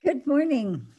Good morning.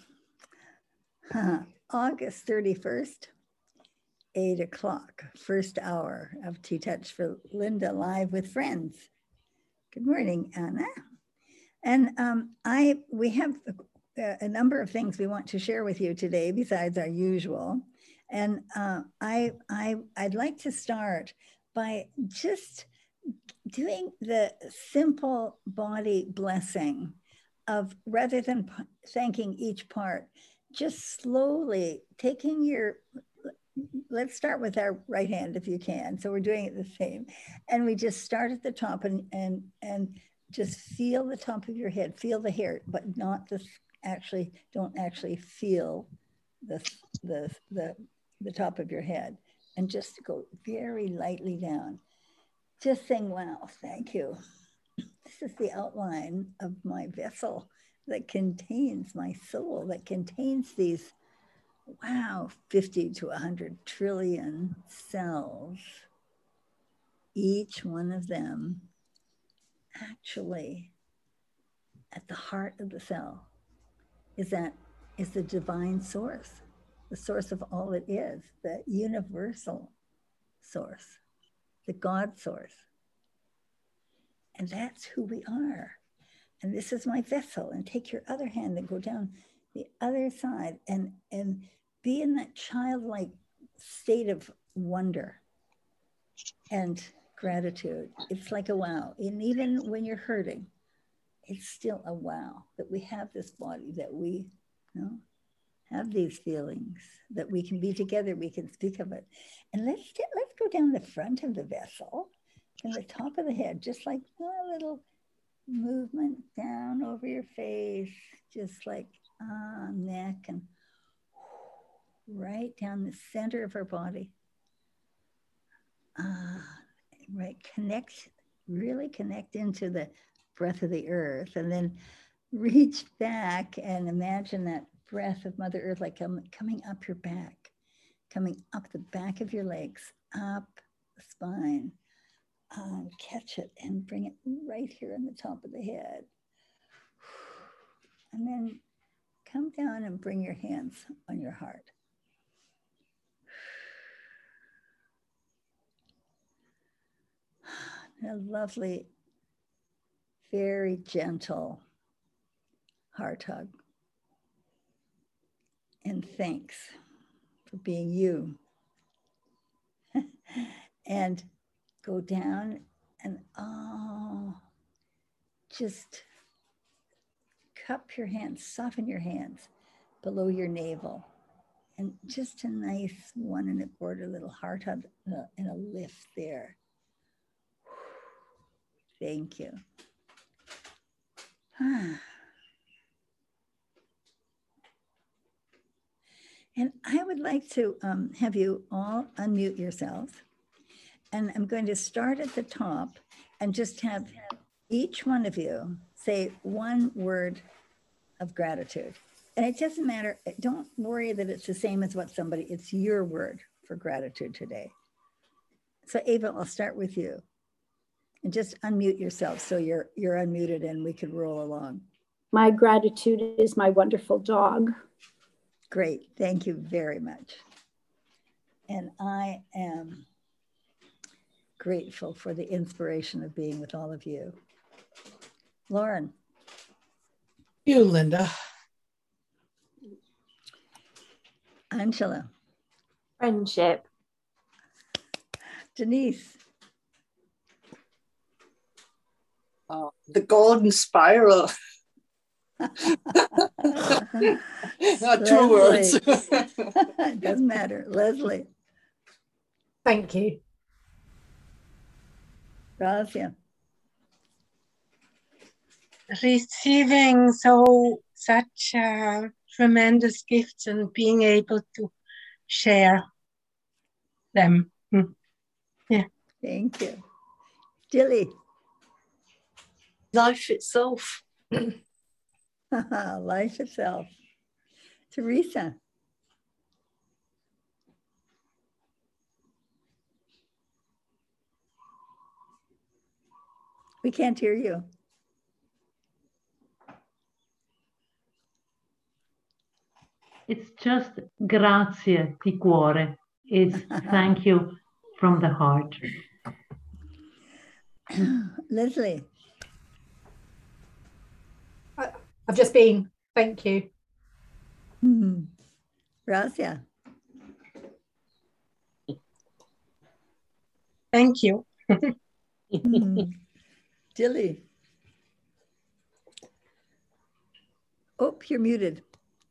August 31st, 8 o'clock, first hour of Tea Touch for Linda live with friends. Good morning, Anna. And we have a number of things we want to share with you today besides our usual. And I'd like to start by just doing the simple body blessing of, rather than thanking each part, just slowly taking let's start with our right hand if you can. So we're doing it the same. And we just start at the top and just feel the top of your head, feel the hair, but not don't actually feel the top of your head, and just go very lightly down. Just saying, wow, thank you. This is the outline of my vessel that contains my soul, that contains these, 50 to 100 trillion cells. Each one of them actually at the heart of the cell is the divine source, the source of all it is, the universal source, the God source. And that's who we are. And this is my vessel. And take your other hand and go down the other side and be in that childlike state of wonder and gratitude. It's like a wow. And even when you're hurting, it's still a wow that we have this body, that we have these feelings, that we can be together, we can speak of it. And let's go down the front of the vessel and the top of the head, just like a little movement down over your face, just like neck, and right down the center of our body. Right, really connect into the breath of the earth, and then reach back and imagine that breath of Mother Earth like coming up your back, coming up the back of your legs, up the spine. Catch it and bring it right here on the top of the head. And then come down and bring your hands on your heart. A lovely, very gentle heart hug. And thanks for being you. And go down and just cup your hands, soften your hands below your navel. And just a nice 1 1/4 little heart hug and a lift there. Thank you. And I would like to have you all unmute yourselves. And I'm going to start at the top and just have each one of you say one word of gratitude. And it doesn't matter. Don't worry that it's the same as it's your word for gratitude today. So Ava, I'll start with you. And just unmute yourself so you're unmuted and we can roll along. My gratitude is my wonderful dog. Great, thank you very much. And I am grateful for the inspiration of being with all of you. Lauren. You, Linda. Angela. Friendship. Denise. The golden spiral. Not 2 words. Doesn't matter. Leslie. Thank you. Razia. Receiving such tremendous gifts and being able to share them. Yeah. Thank you. Dilly. Life itself. Life itself. Teresa. We can't hear you. It's just grazie di cuore. It's thank you from the heart. Leslie. I've just been, thank you. Razia. Thank you. Dilly. Oh, you're muted.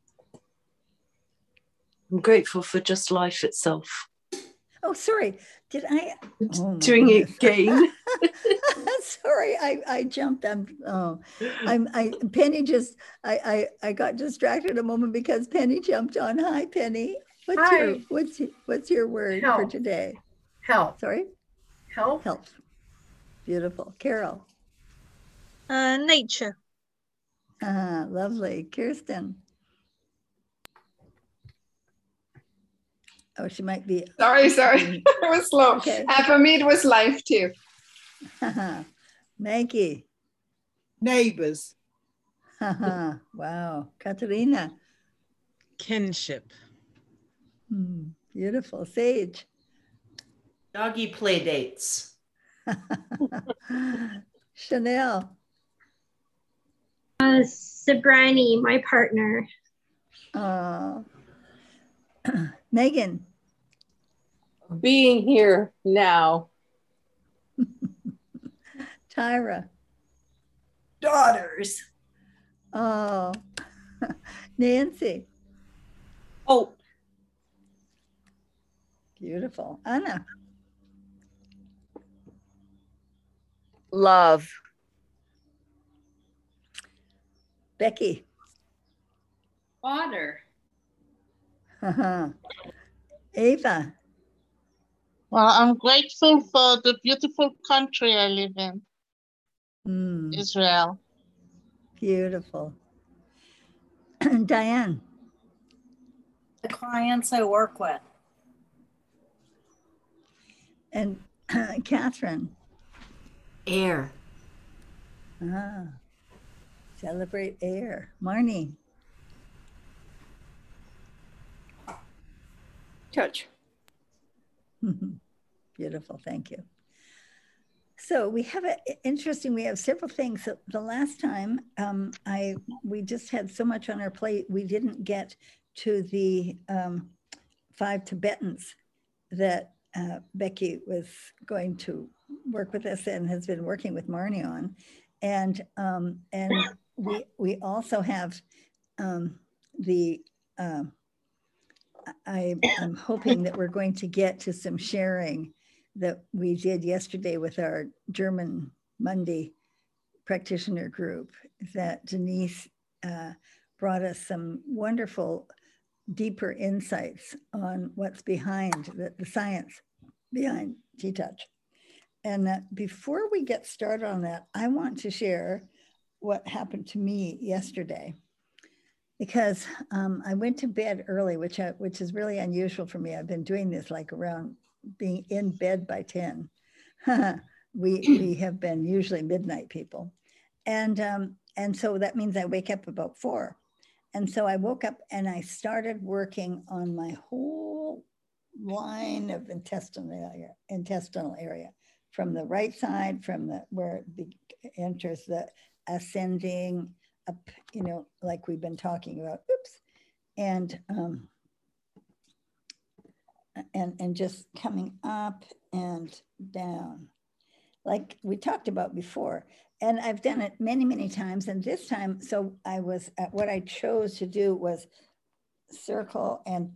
I'm grateful for just life itself. Oh, sorry. Did I? Oh, my Doing goodness. it again. Sorry, I jumped. Penny just, I got distracted a moment because Penny jumped on. Hi, Penny. Hi. What's your word for Health. today? Health. Sorry? Health. Health. Beautiful. Carol. Nature. Lovely. Kirsten. Oh, she might be. Sorry. It was slow. Okay. For me, it was life too. Maggie. Neighbors. Wow. Katerina. Kinship. Beautiful. Sage. Doggy play dates. Chanel. Sabrani, my partner. Megan. Being here now. Tyra. Daughters. Oh. Nancy. Oh. Beautiful. Anna. Love. Becky. Water. Ava. Well, I'm grateful for the beautiful country I live in, Israel. Beautiful. Diane. The clients I work with. And Catherine. Air. Celebrate air. Marnie. Touch. Beautiful. Thank you. So we have we have several things. So the last time we just had so much on our plate, we didn't get to the 5 Tibetans that Becky was going to work with us and has been working with Marnie on. And we also have I'm hoping that we're going to get to some sharing that we did yesterday with our German Monday practitioner group, that Denise brought us some wonderful, deeper insights on what's behind the science behind T-Touch. And before we get started on that, I want to share what happened to me yesterday, because I went to bed early, which is really unusual for me. I've been doing this like around being in bed by 10. we have been usually midnight people. And so that means I wake up about 4. And so I woke up and I started working on my whole line of intestinal area, from the right side, from where it enters the ascending up, like we've been talking about, and just coming up and down, like we talked about before. And I've done it many, many times. And this time, so what I chose to do was circle and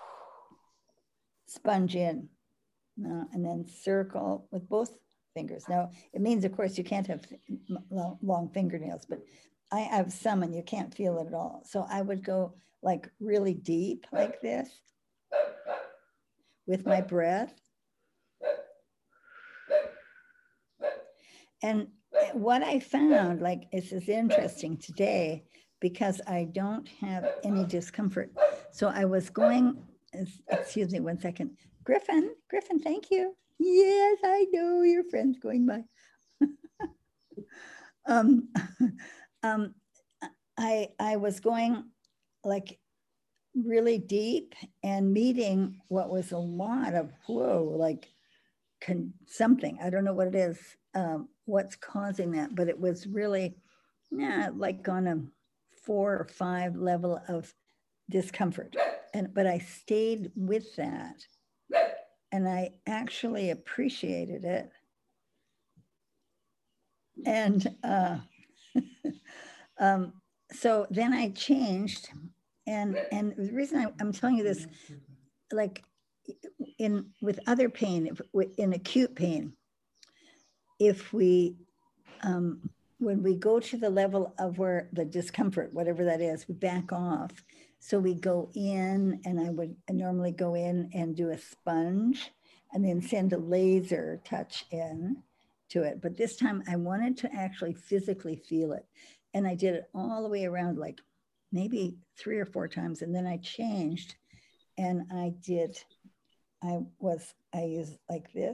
sponge in, and then circle with both fingers. Now, it means, of course, you can't have long fingernails, but I have some and you can't feel it at all. So I would go like really deep like this with my breath. And what I found, like, this is interesting today because I don't have any discomfort. So I was going, excuse me 1 second. Griffin, thank you. Yes, I know your friend's going by. I was going like really deep and meeting what was a lot of, whoa, like something, I don't know what it is, what's causing that, but it was really like on a 4 or 5 level of discomfort. But I stayed with that and I actually appreciated it. And so then I changed, and the reason I'm telling you this, like with other pain, in acute pain, if we when we go to the level of where the discomfort, whatever that is, we back off. So we go in, and I would normally go in and do a sponge and then send a laser touch in to it. But this time I wanted to actually physically feel it. And I did it all the way around, like maybe 3 or 4 times. And then I changed and I used like this,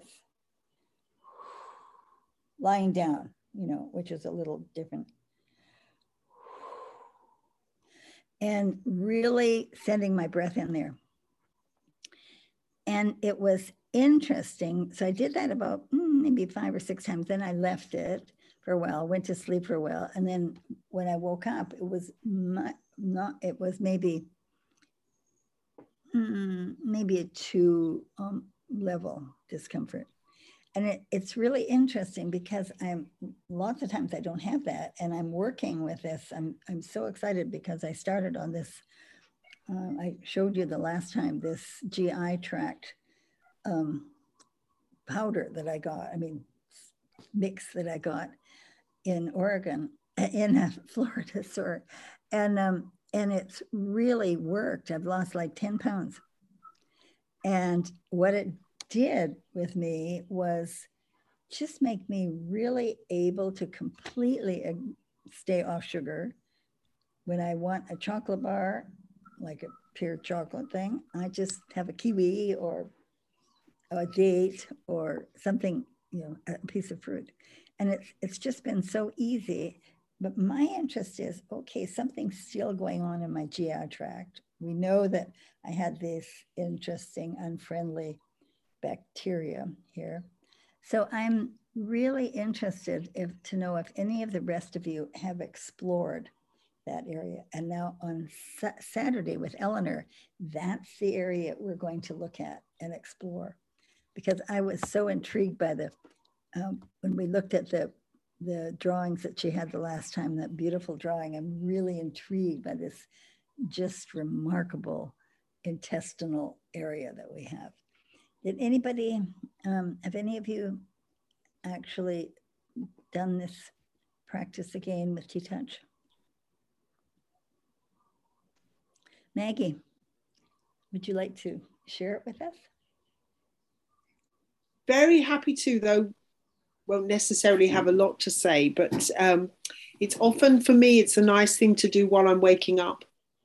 lying down, which is a little different. And really sending my breath in there. And it was interesting. So I did that about maybe 5 or 6 times. Then I left it for a while, went to sleep for a while. And then when I woke up, it was it was maybe a 2 level discomfort. And it's really interesting because lots of times I don't have that, and I'm working with this. I'm so excited because I started on this. I showed you the last time this GI tract powder that I got. Mix that I got in Oregon, in Florida, sorry, and it's really worked. I've lost like 10 pounds, and what it did with me was just make me really able to completely stay off sugar. When I want a chocolate bar, like a pure chocolate thing, I just have a kiwi or a date or something, a piece of fruit. And it's just been so easy. But my interest is, okay, something's still going on in my GI tract. We know that I had this interesting, unfriendly bacteria here. So I'm really interested to know if any of the rest of you have explored that area. And now on Saturday with Eleanor, that's the area we're going to look at and explore. Because I was so intrigued by when we looked at the drawings that she had the last time, that beautiful drawing, I'm really intrigued by this just remarkable intestinal area that we have. Did anybody, have any of you actually done this practice again with T-Touch? Maggie, would you like to share it with us? Very happy to, though won't necessarily have a lot to say, but it's often, for me, it's a nice thing to do while I'm waking up.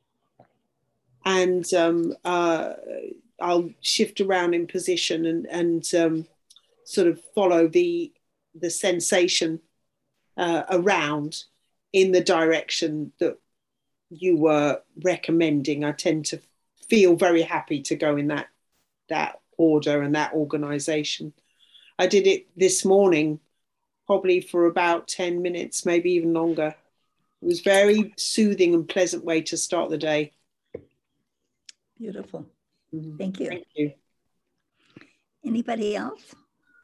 And I'll shift around in position and sort of follow the sensation around in the direction that you were recommending. I tend to feel very happy to go in that order and that organization. I did it this morning, probably for about 10 minutes, maybe even longer. It was very soothing and pleasant way to start the day. Beautiful. Thank you. Thank you. Anybody else?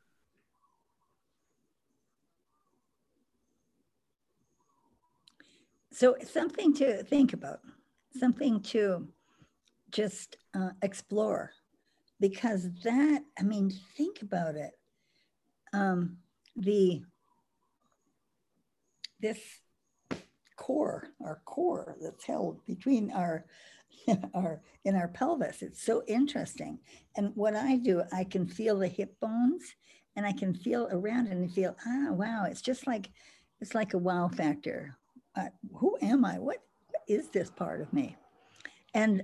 So something to think about, something to just explore, because that, think about it. This core, our core that's held between in our pelvis, it's so interesting. And what I do, I can feel the hip bones and I can feel around it and feel, wow, it's just like, it's like a wow factor. Who am I? What is this part of me? And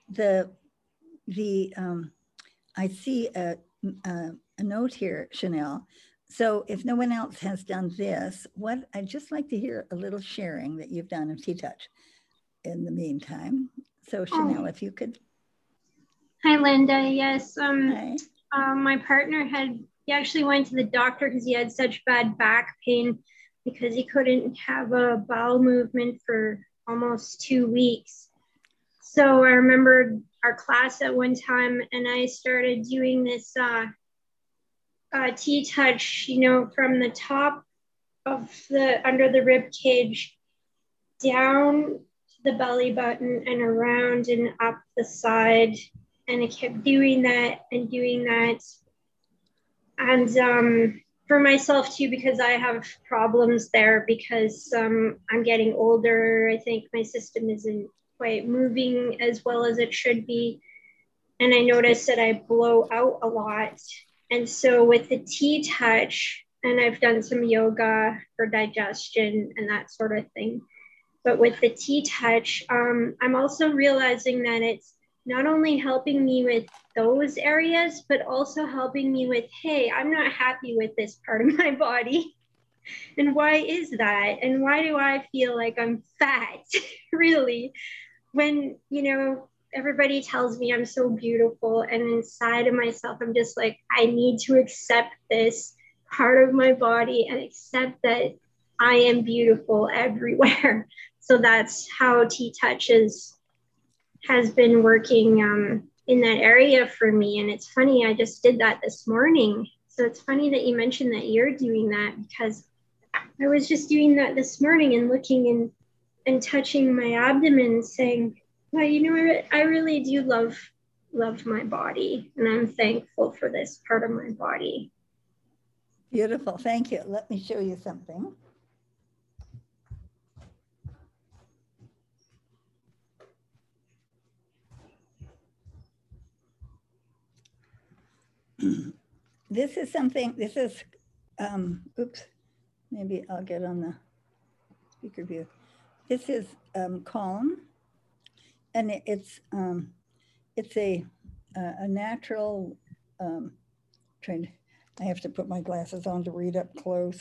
I see a note here, Chanel. So if no one else has done this, I'd just like to hear a little sharing that you've done of T-Touch in the meantime. So Chanel, if you could. Hi, Linda. Yes. Hi. My partner he actually went to the doctor because he had such bad back pain because he couldn't have a bowel movement for almost 2 weeks. So I remembered our class at one time, and I started doing this T-touch, you know, from the top of under the rib cage down to the belly button and around and up the side. And I kept doing that and doing that. And for myself too, because I have problems there because I'm getting older. I think my system isn't quite moving as well as it should be. And I noticed that I blow out a lot. And so with the T-touch, and I've done some yoga for digestion and that sort of thing. But with the T-touch, I'm also realizing that it's not only helping me with those areas, but also helping me with, hey, I'm not happy with this part of my body. And why is that? And why do I feel like I'm fat, really? When, you know, everybody tells me I'm so beautiful, and inside of myself, I'm just like, I need to accept this part of my body and accept that I am beautiful everywhere. So that's how T-touch has been working in that area for me. And it's funny, I just did that this morning. So it's funny that you mentioned that you're doing that, because I was just doing that this morning and looking and touching my abdomen, saying, well, you know, I really do love my body, and I'm thankful for this part of my body. Beautiful, thank you. Let me show you something. This is something, this is, oops, maybe I'll get on the speaker view. This is Calm, and it's a natural, I have to put my glasses on to read up close.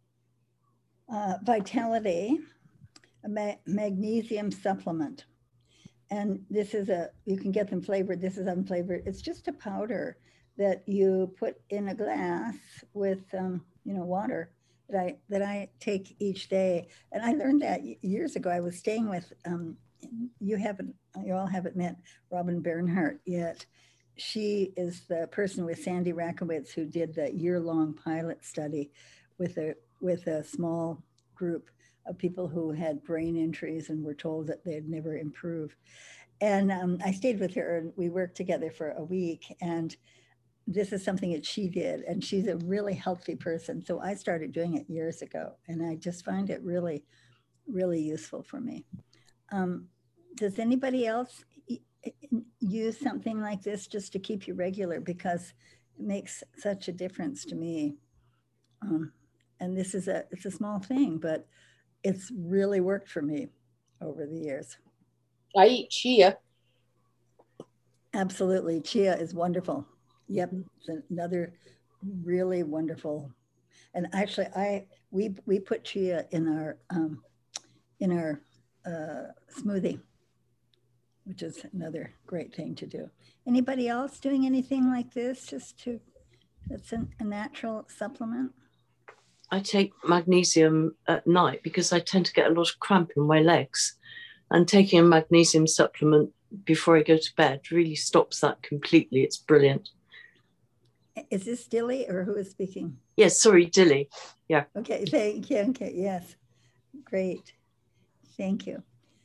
Vitality, a magnesium supplement. And this is you can get them flavored. This is unflavored. It's just a powder that you put in a glass with, you know, water that I take each day. And I learned that years ago. I was staying with, you all haven't met Robin Bernhardt yet. She is the person with Sandy Rakowitz who did the year-long pilot study with a small group of people who had brain injuries and were told that they'd never improve. And I stayed with her, and we worked together for a week. And this is something that she did, and she's a really healthy person. So I started doing it years ago, and I just find it really, really useful for me. Does anybody else use something like this just to keep you regular? Because it makes such a difference to me. And this is it's a small thing, but it's really worked for me over the years. I eat chia. Absolutely, chia is wonderful. Yep, it's another really wonderful. And actually, we put chia in our smoothie, which is another great thing to do. Anybody else doing anything like this, just that's a natural supplement? I take magnesium at night because I tend to get a lot of cramp in my legs, and taking a magnesium supplement before I go to bed really stops that completely. It's brilliant. Is this Dilly, or who is speaking? Yes, sorry, Dilly. Yeah. Okay, thank you. Okay, yes, great. Thank you.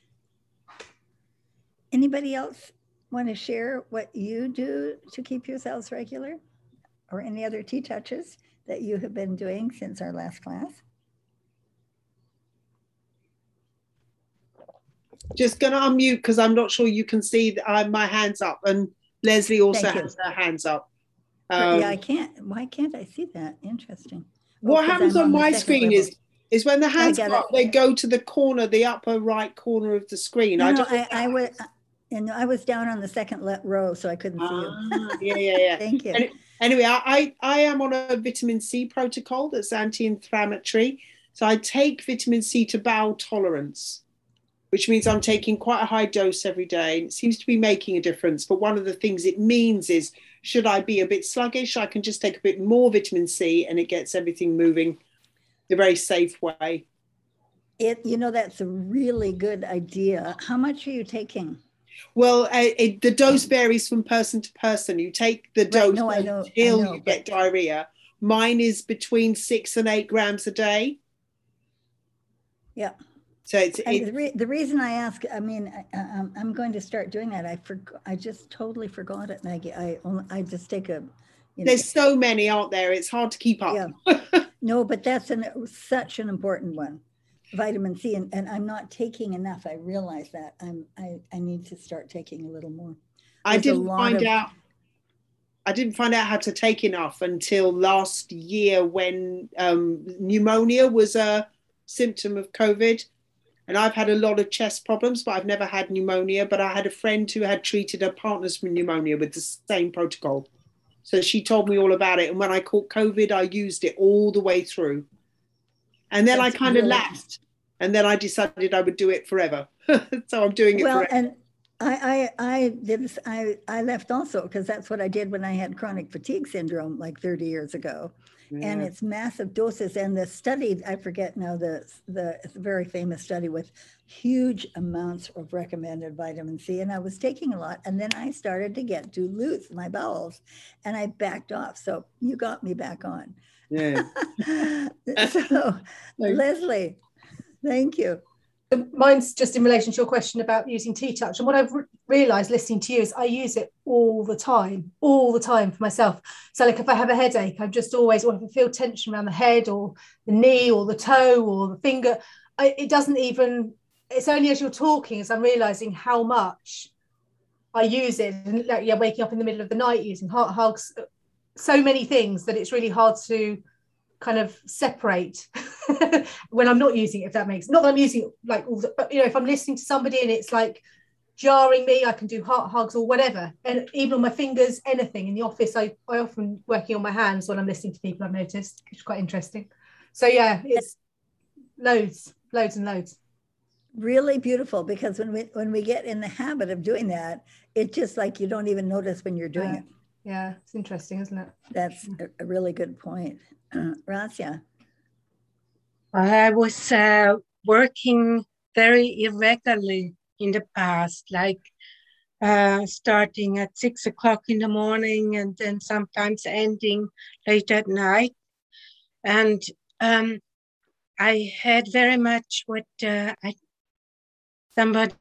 Anybody else want to share what you do to keep yourselves regular, or any other T-touches that you have been doing since our last class? Just going to unmute because I'm not sure you can see that my hand's up, and Leslie also has her hands up. Yeah, I can't. Why can't I see that? Interesting. What happens on my screen is when the hands go up, they go to the corner, the upper right corner of the screen. No, I was down on the second row, so I couldn't see you. Yeah. Thank you. Anyway, I am on a vitamin C protocol that's anti-inflammatory. So I take vitamin C to bowel tolerance. which means I'm taking quite a high dose every day. And it seems to be making a difference. But one of the things it means is, should I be a bit sluggish, I can just take a bit more vitamin C and it gets everything moving in a very safe way. That's a really good idea. How much are you taking? Well, the dose varies from person to person. You take the dose until you get diarrhea. Mine is between 6 and 8 grams a day. Yeah. So the reason I ask, I mean, I'm going to start doing that. I just totally forgot it, Maggie. I just take a. There's so many, aren't there? It's hard to keep up. Yeah. No, but that's such an important one, vitamin C, and I'm not taking enough. I realize that I need to start taking a little more. I didn't find out how to take enough until last year when pneumonia was a symptom of COVID. And I've had a lot of chest problems, but I've never had pneumonia. But I had a friend who had treated her partner's pneumonia with the same protocol. So she told me all about it. And when I caught COVID, I used it all the way through. And then I kind of lapsed. And then I decided I would do it forever. So I'm doing it forever. And I left also because that's what I did when I had chronic fatigue syndrome like 30 years ago. Yeah. And it's massive doses. And the study, I forget now, the very famous study with huge amounts of recommended vitamin C. And I was taking a lot. And then I started to get too loose in my bowels and I backed off. So you got me back on. Yeah. So Leslie, thank you. Mine's just in relation to your question about using T-Touch. And what I've realised listening to you is I use it all the time for myself. So like if I have a headache, I'm just always, or if I feel tension around the head or the knee or the toe or the finger, it's only as you're talking as I'm realising how much I use it. And like, waking up in the middle of the night using heart hugs, so many things that it's really hard to kind of separate when I'm not using it, if that makes, not that I'm using it like all the, but if I'm listening to somebody and it's like jarring me, I can do heart hugs or whatever, and even on my fingers, anything. In the office, I often working on my hands when I'm listening to people, I've noticed. It's quite interesting. So yeah, it's loads and loads. Really beautiful, because when we get in the habit of doing that, it's just like you don't even notice when you're doing it. Yeah, it's interesting, isn't it? That's a really good point. Razia. I was working very irregularly in the past, like starting at 6 o'clock in the morning and then sometimes ending late at night. And I had very much what somebody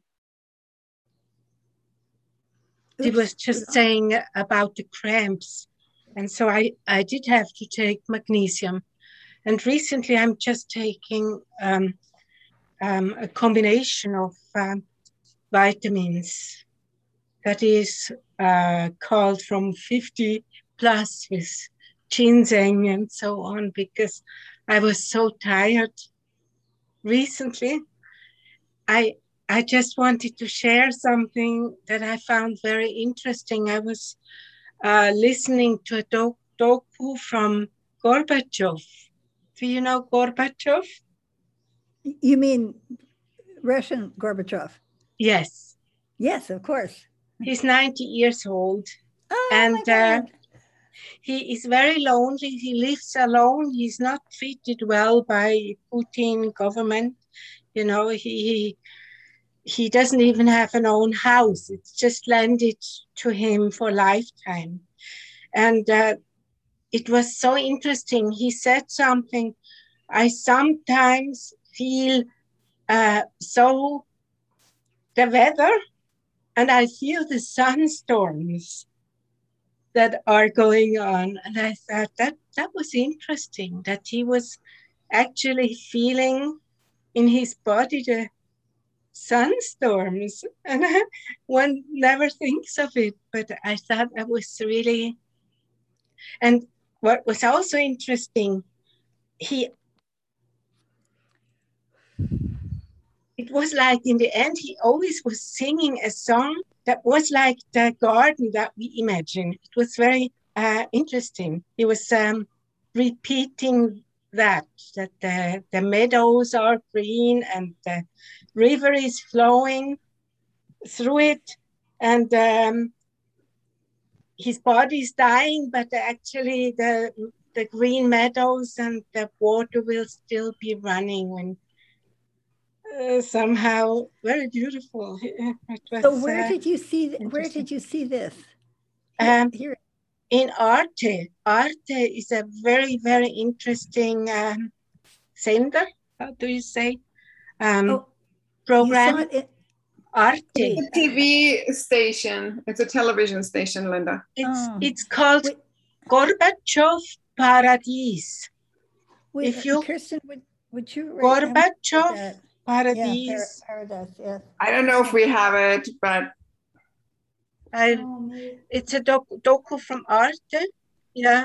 was just saying about the cramps. And so I did have to take magnesium. And recently I'm just taking a combination of vitamins that is called from 50 plus with ginseng and so on, because I was so tired recently. I just wanted to share something that I found very interesting. I was listening to a docu from Gorbachev. Do you know Gorbachev? You mean Russian Gorbachev? Yes. Yes, of course. He's 90 years old. Oh, and he is very lonely. He lives alone. He's not treated well by Putin government. He doesn't even have an own house. It's just landed to him for a lifetime. And it was so interesting. He said something. I sometimes feel so the weather, and I feel the sunstorms that are going on. And I thought that was interesting, that he was actually feeling in his body the sunstorms. And one never thinks of it, but I thought that was really. And what was also interesting, it was like in the end, he always was singing a song that was like the garden that we imagine. It was very interesting. He was repeating that the meadows are green and the river is flowing through it, and his body is dying, but actually the green meadows and the water will still be running when somehow very beautiful. So where did you see this? Here. In Arte. Arte is a very, very interesting sender. How do you say? Program. Arte. It's a TV station. It's a television station, Linda. It's called Gorbachev Paradise. Wait, if you, Kirsten, would you Gorbachev Paradise. Yeah, Paradise, yes. I don't know if we have it, but it's a docu from Arte. Yeah.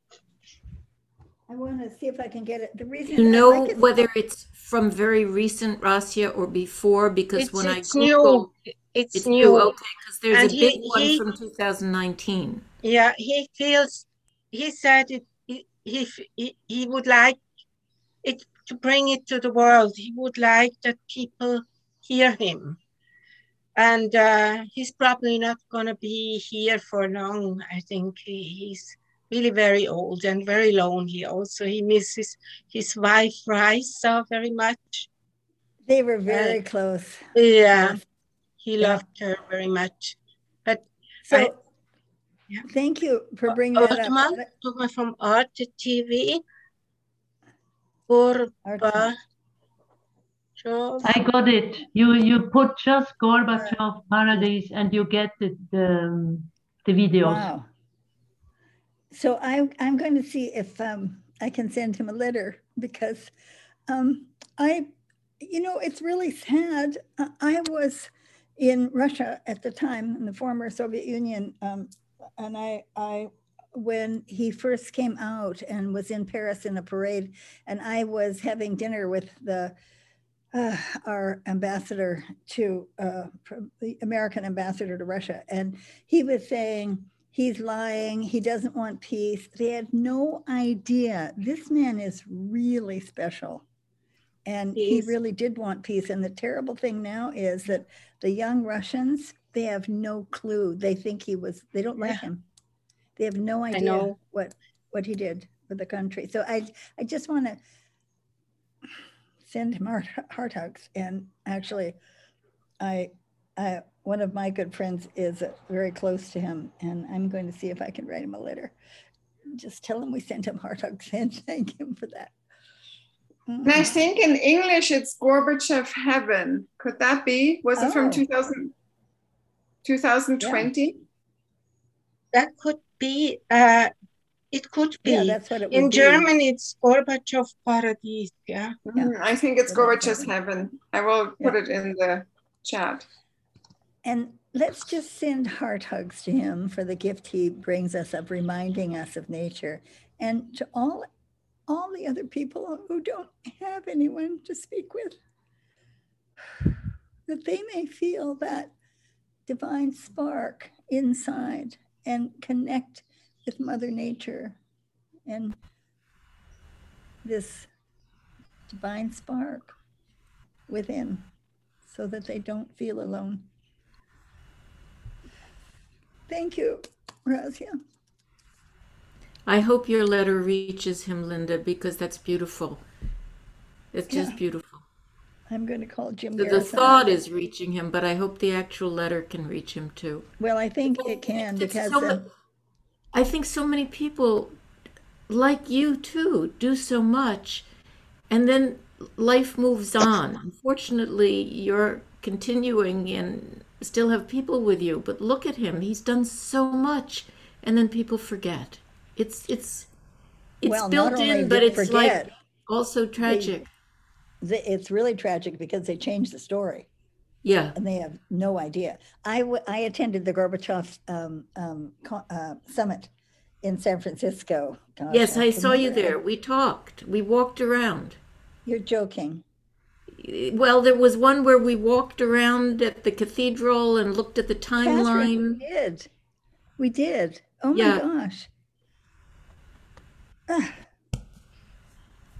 I want to see if I can get it. The reason you know whether it's from very recent Rasya or before, because when I Google, it's new. Okay, because there's a big one from 2019. Yeah, he said he would like it to bring it to the world. He would like that people hear him. And he's probably not going to be here for long. I think he's really very old and very lonely also. He misses his wife, Raisa, very much. They were very close. Yeah, he loved her very much. But thank you for bringing that up. From Arte TV. I got it. You put just Gorbachev Paradise and you get the videos. Wow. So I'm going to see if I can send him a letter, because it's really sad. I was in Russia at the time, in the former Soviet Union, and I when he first came out and was in Paris in a parade, and I was having dinner with our ambassador to the American ambassador to Russia, and he was saying he's lying, he doesn't want peace. They had no idea this man is really special, and he really did want peace. And the terrible thing now is that the young Russians, they have no clue. They think they don't like him. They have no idea what he did for the country. So I just want to send him heart hugs. And actually, one of my good friends is very close to him, and I'm going to see if I can write him a letter. Just tell him we sent him heart hugs and thank him for that. And I think in English it's Gorbachev Heaven. Could that be? Was it from 2020? Yeah. That could be. It could be. Yeah, that's what it would in be. German, it's Gorbachev Paradise. Yeah. I think it's Gorbachev's Heaven. I will put it in the chat. And let's just send heart hugs to him for the gift he brings us of reminding us of nature, and to all the other people who don't have anyone to speak with, that they may feel that divine spark inside and connect with Mother Nature and this divine spark within, so that they don't feel alone. Thank you, Razia. I hope your letter reaches him, Linda, because that's beautiful. It's just beautiful. I'm going to call Jim. The thought is reaching him, but I hope the actual letter can reach him too. Well, I think it can, because I think so many people like you too do so much, and then life moves on. Unfortunately, you're continuing and still have people with you, but look at him. He's done so much, and then people forget. It's built in, but it's like also tragic. It's really tragic because they changed the story. Yeah. And they have no idea. I attended the Gorbachev summit in San Francisco. Gosh, yes, I saw you there. We talked. We walked around. You're joking. Well, there was one where we walked around at the cathedral and looked at the timeline. Catherine, we did. Oh my gosh.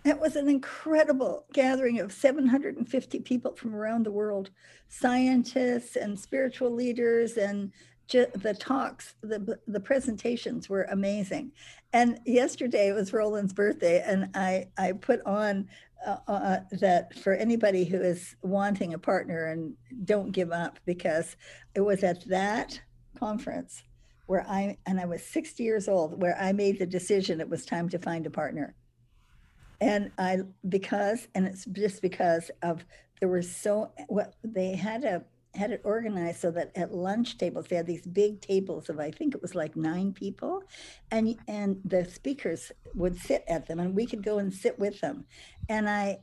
It was an incredible gathering of 750 people from around the world, scientists and spiritual leaders, and the talks, the presentations were amazing. And yesterday was Roland's birthday, and I put on that for anybody who is wanting a partner, and don't give up, because it was at that conference where I was 60 years old, where I made the decision it was time to find a partner. And it's just because of, there were they had it organized so that at lunch tables, they had these big tables of, I think it was like 9 people, and the speakers would sit at them, and we could go and sit with them. And I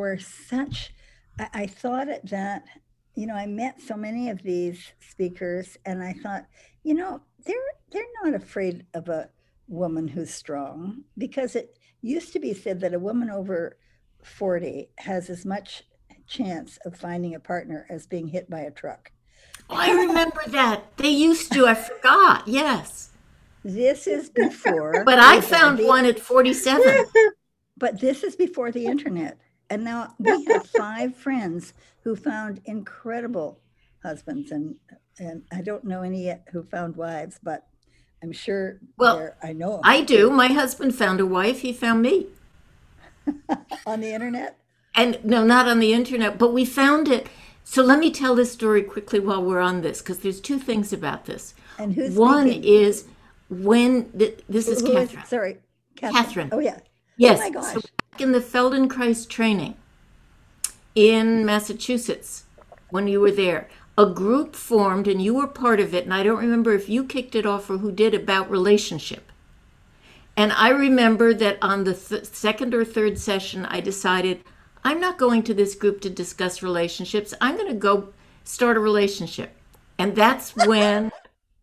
thought at that, I met so many of these speakers, and I thought, they're not afraid of a woman who's strong, because it used to be said that a woman over 40 has as much chance of finding a partner as being hit by a truck. Oh, I remember that. They used to, I forgot. Yes. This is before. But I found one at 47. But this is before the internet. And now we have 5 friends who found incredible husbands. And I don't know any yet who found wives, but I'm sure I know. I do. My husband found a wife. He found me. On the internet? And no, not on the internet, but we found it. So let me tell this story quickly while we're on this, because there's 2 things about this. And who's One speaking? is when, this is Catherine. Sorry, Catherine. Oh, yeah. Yes. Oh, my gosh. So back in the Feldenkrais training in Massachusetts, when you were there, a group formed, and you were part of it, and I don't remember if you kicked it off or who did, about relationship. And I remember that on the second or third session, I decided, I'm not going to this group to discuss relationships. I'm going to go start a relationship. And that's when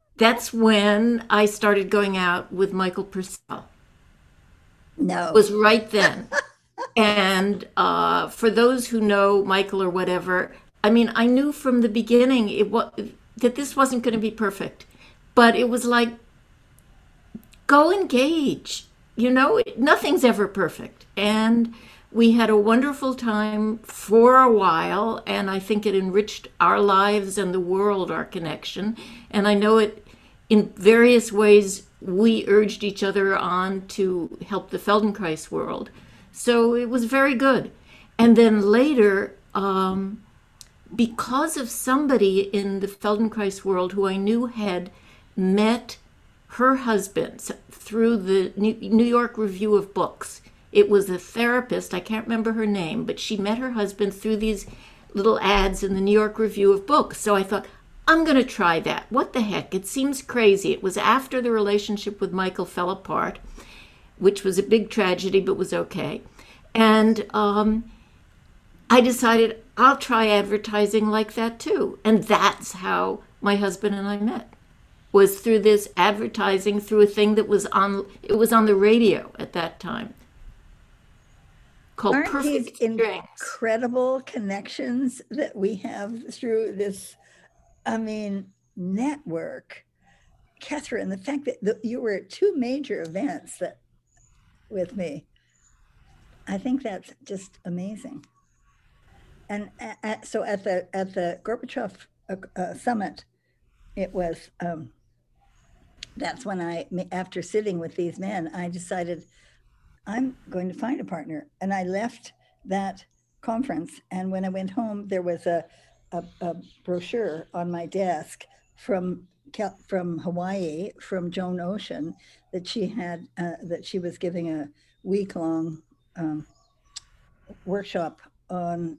I started going out with Michael Purcell. No. It was right then. And for those who know Michael or whatever, I mean, I knew from the beginning that this wasn't going to be perfect. But it was like, go engage. Nothing's ever perfect. And we had a wonderful time for a while, and I think it enriched our lives and the world, our connection. And I know it in various ways we urged each other on to help the Feldenkrais world. So it was very good. And then later, because of somebody in the Feldenkrais world who I knew had met her husband through the New York Review of Books. It was a therapist, I can't remember her name, but she met her husband through these little ads in the New York Review of Books. So I thought, I'm going to try that. What the heck? It seems crazy. It was after the relationship with Michael fell apart, which was a big tragedy, but was okay. And I decided I'll try advertising like that too. And that's how my husband and I met, was through this advertising, through a thing that was on the radio at that time. Called Aren't Perfect these Strings. incredible connections that we have through this, network? Catherine, the fact that you were at 2 major events with me, I think that's just amazing. And so at the Gorbachev summit, it was, that's when after sitting with these men, I decided I'm going to find a partner. And I left that conference. And when I went home, there was a brochure on my desk from Hawaii, from Joan Ocean, that she had, that she was giving a week-long workshop on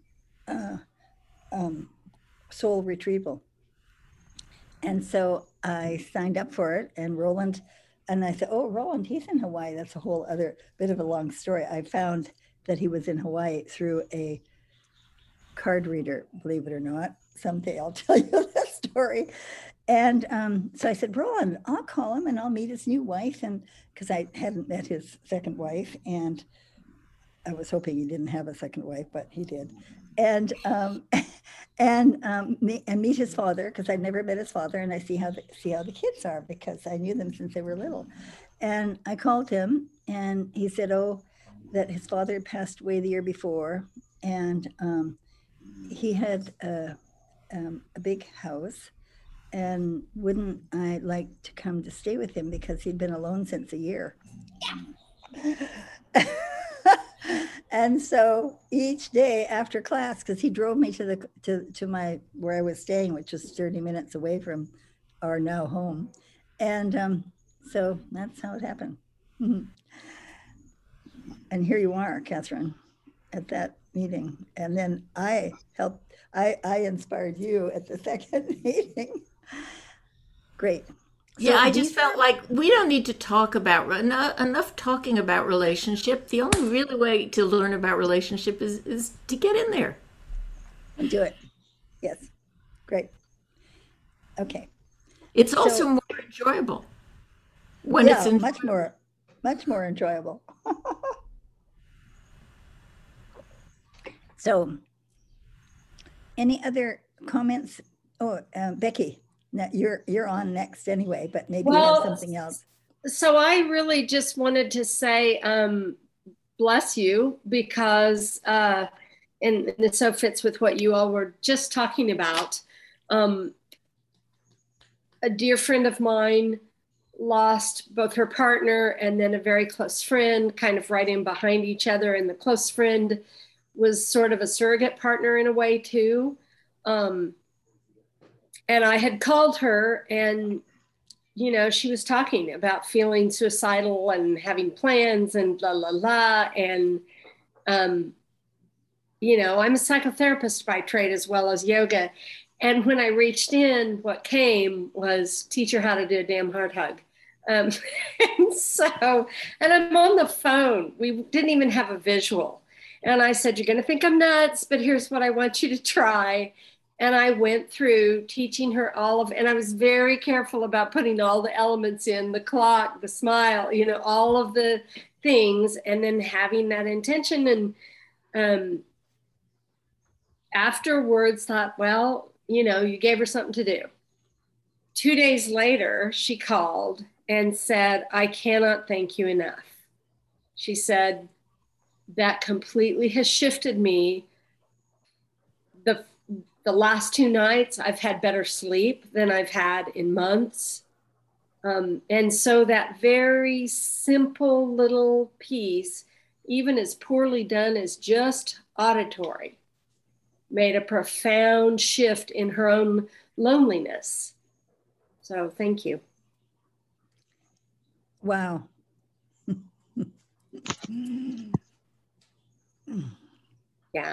soul retrieval. And so I signed up for it, and Roland, and I said, oh, Roland, he's in Hawaii. That's a whole other bit of a long story. I found that he was in Hawaii through a card reader, believe it or not. Someday I'll tell you that story. And so I said, Roland, I'll call him and I'll meet his new wife. And because I hadn't met his second wife, and I was hoping he didn't have a second wife, but he did. And meet his father, because I'd never met his father, and I see how the kids are, because I knew them since they were little. And I called him, and he said, oh, that his father had passed away the year before, and he had a big house, and wouldn't I like to come to stay with him because he'd been alone since a year. And so each day after class, because he drove me to my where I was staying, which was 30 minutes away from our now home, and so that's how it happened. And here you are, Catherine, at that meeting, and then I inspired you at the second meeting. Great. Yeah, I just felt like we don't need to talk about enough talking about relationship. The only really way to learn about relationship is to get in there and do it. Yes, great. Okay. It's also more enjoyable when it's much more enjoyable. So, any other comments? Oh, Becky. Now you're on next anyway, but maybe you have something else. So I really just wanted to say bless you, because and it so fits with what you all were just talking about. A dear friend of mine lost both her partner and then a very close friend, kind of right in behind each other, and the close friend was sort of a surrogate partner in a way too. And I had called her, and, you know, she was talking about feeling suicidal and having plans and la, la, la. And, you know, I'm a psychotherapist by trade as well as yoga. And when I reached in, what came was teach her how to do a damn heart hug. And I'm on the phone. We didn't even have a visual. And I said, you're going to think I'm nuts, but here's what I want you to try. And I went through teaching her and I was very careful about putting all the elements in, the clock, the smile, you know, all of the things, and then having that intention. And afterwards thought, well, you know, you gave her something to do. 2 days later, she called and said, I cannot thank you enough. She said, that completely has shifted me. The last 2 nights, I've had better sleep than I've had in months. And so that very simple little piece, even as poorly done as just auditory, made a profound shift in her own loneliness. So thank you. Wow. Yeah.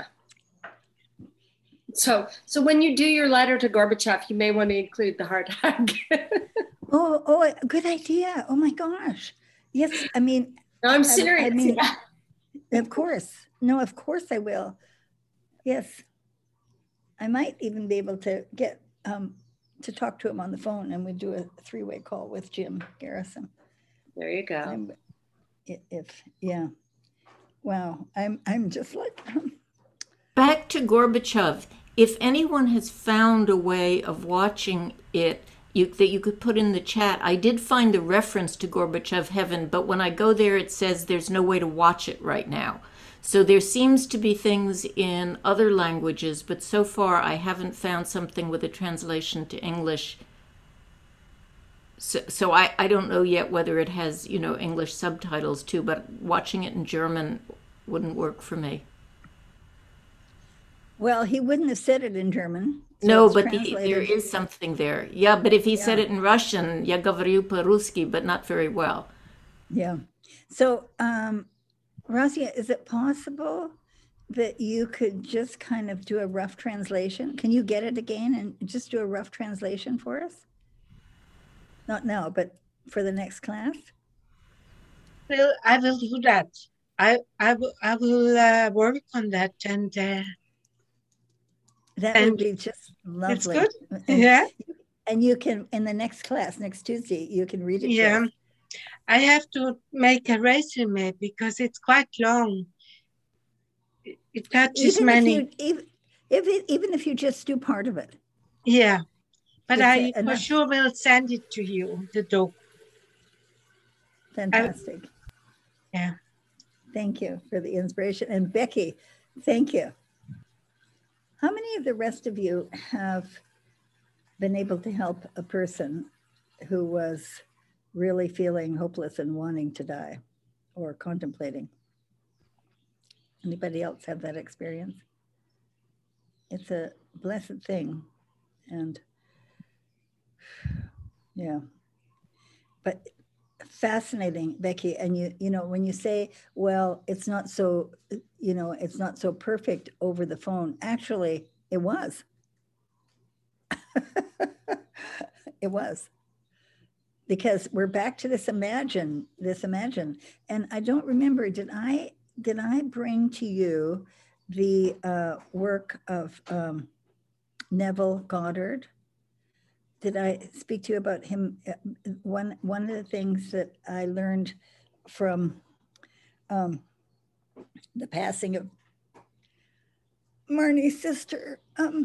So when you do your letter to Gorbachev, you may want to include the heart hug. Oh, good idea. Oh my gosh. Yes, I mean. No, I'm serious. I mean, of course. No, of course I will. Yes. I might even be able to get to talk to him on the phone, and we do a 3-way call with Jim Garrison. There you go. Yeah. Wow. I'm just like. Back to Gorbachev. If anyone has found a way of watching it that you could put in the chat, I did find the reference to Gorbachev Heaven, but when I go there, it says there's no way to watch it right now. So there seems to be things in other languages, but so far I haven't found something with a translation to English. So I don't know yet whether it has, you know, English subtitles too, but watching it in German wouldn't work for me. Well, he wouldn't have said it in German. So no, but there is something there. Yeah, but if he said it in Russian, я говорю по-русски, but not very well. Yeah. So, Razia, is it possible that you could just kind of do a rough translation? Can you get it again and just do a rough translation for us? Not now, but for the next class? Well, I will do that. I will work on that, and that would be just lovely. It's good. Yeah. And you can, in the next class, next Tuesday, you can read it. Yeah. I have to make a resume because it's quite long. It touches many. Even if you just do part of it. Yeah. But I for sure will send it to you, the doc. Fantastic. Yeah. Thank you for the inspiration. And Becky, thank you. How many of the rest of you have been able to help a person who was really feeling hopeless and wanting to die or contemplating? Anybody else have that experience? It's a blessed thing. And yeah, but fascinating, Becky. And you know, when you say, well, it's not so, you know, it's not so perfect over the phone. Actually, it was. It was. Because we're back to this imagine. And I don't remember, did I bring to you the work of Neville Goddard? Did I speak to you about him? One of the things that I learned from the passing of Marnie's sister,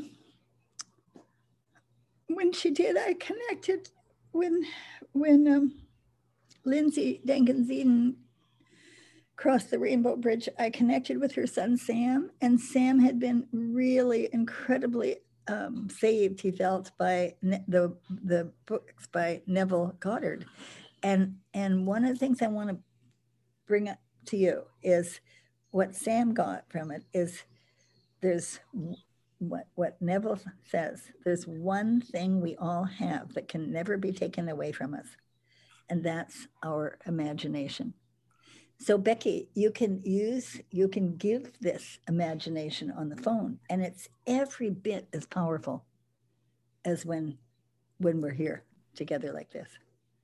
when she did, I connected when Lindsay Jenkins-Eden crossed the Rainbow Bridge. I connected with her son, Sam, and Sam had been really incredibly saved, he felt, by the books by Neville Goddard. And one of the things I want to bring up to you is what Sam got from it is there's what Neville says, there's one thing we all have that can never be taken away from us, and that's our imagination. So Becky, you can give this imagination on the phone, and it's every bit as powerful as when we're here together like this.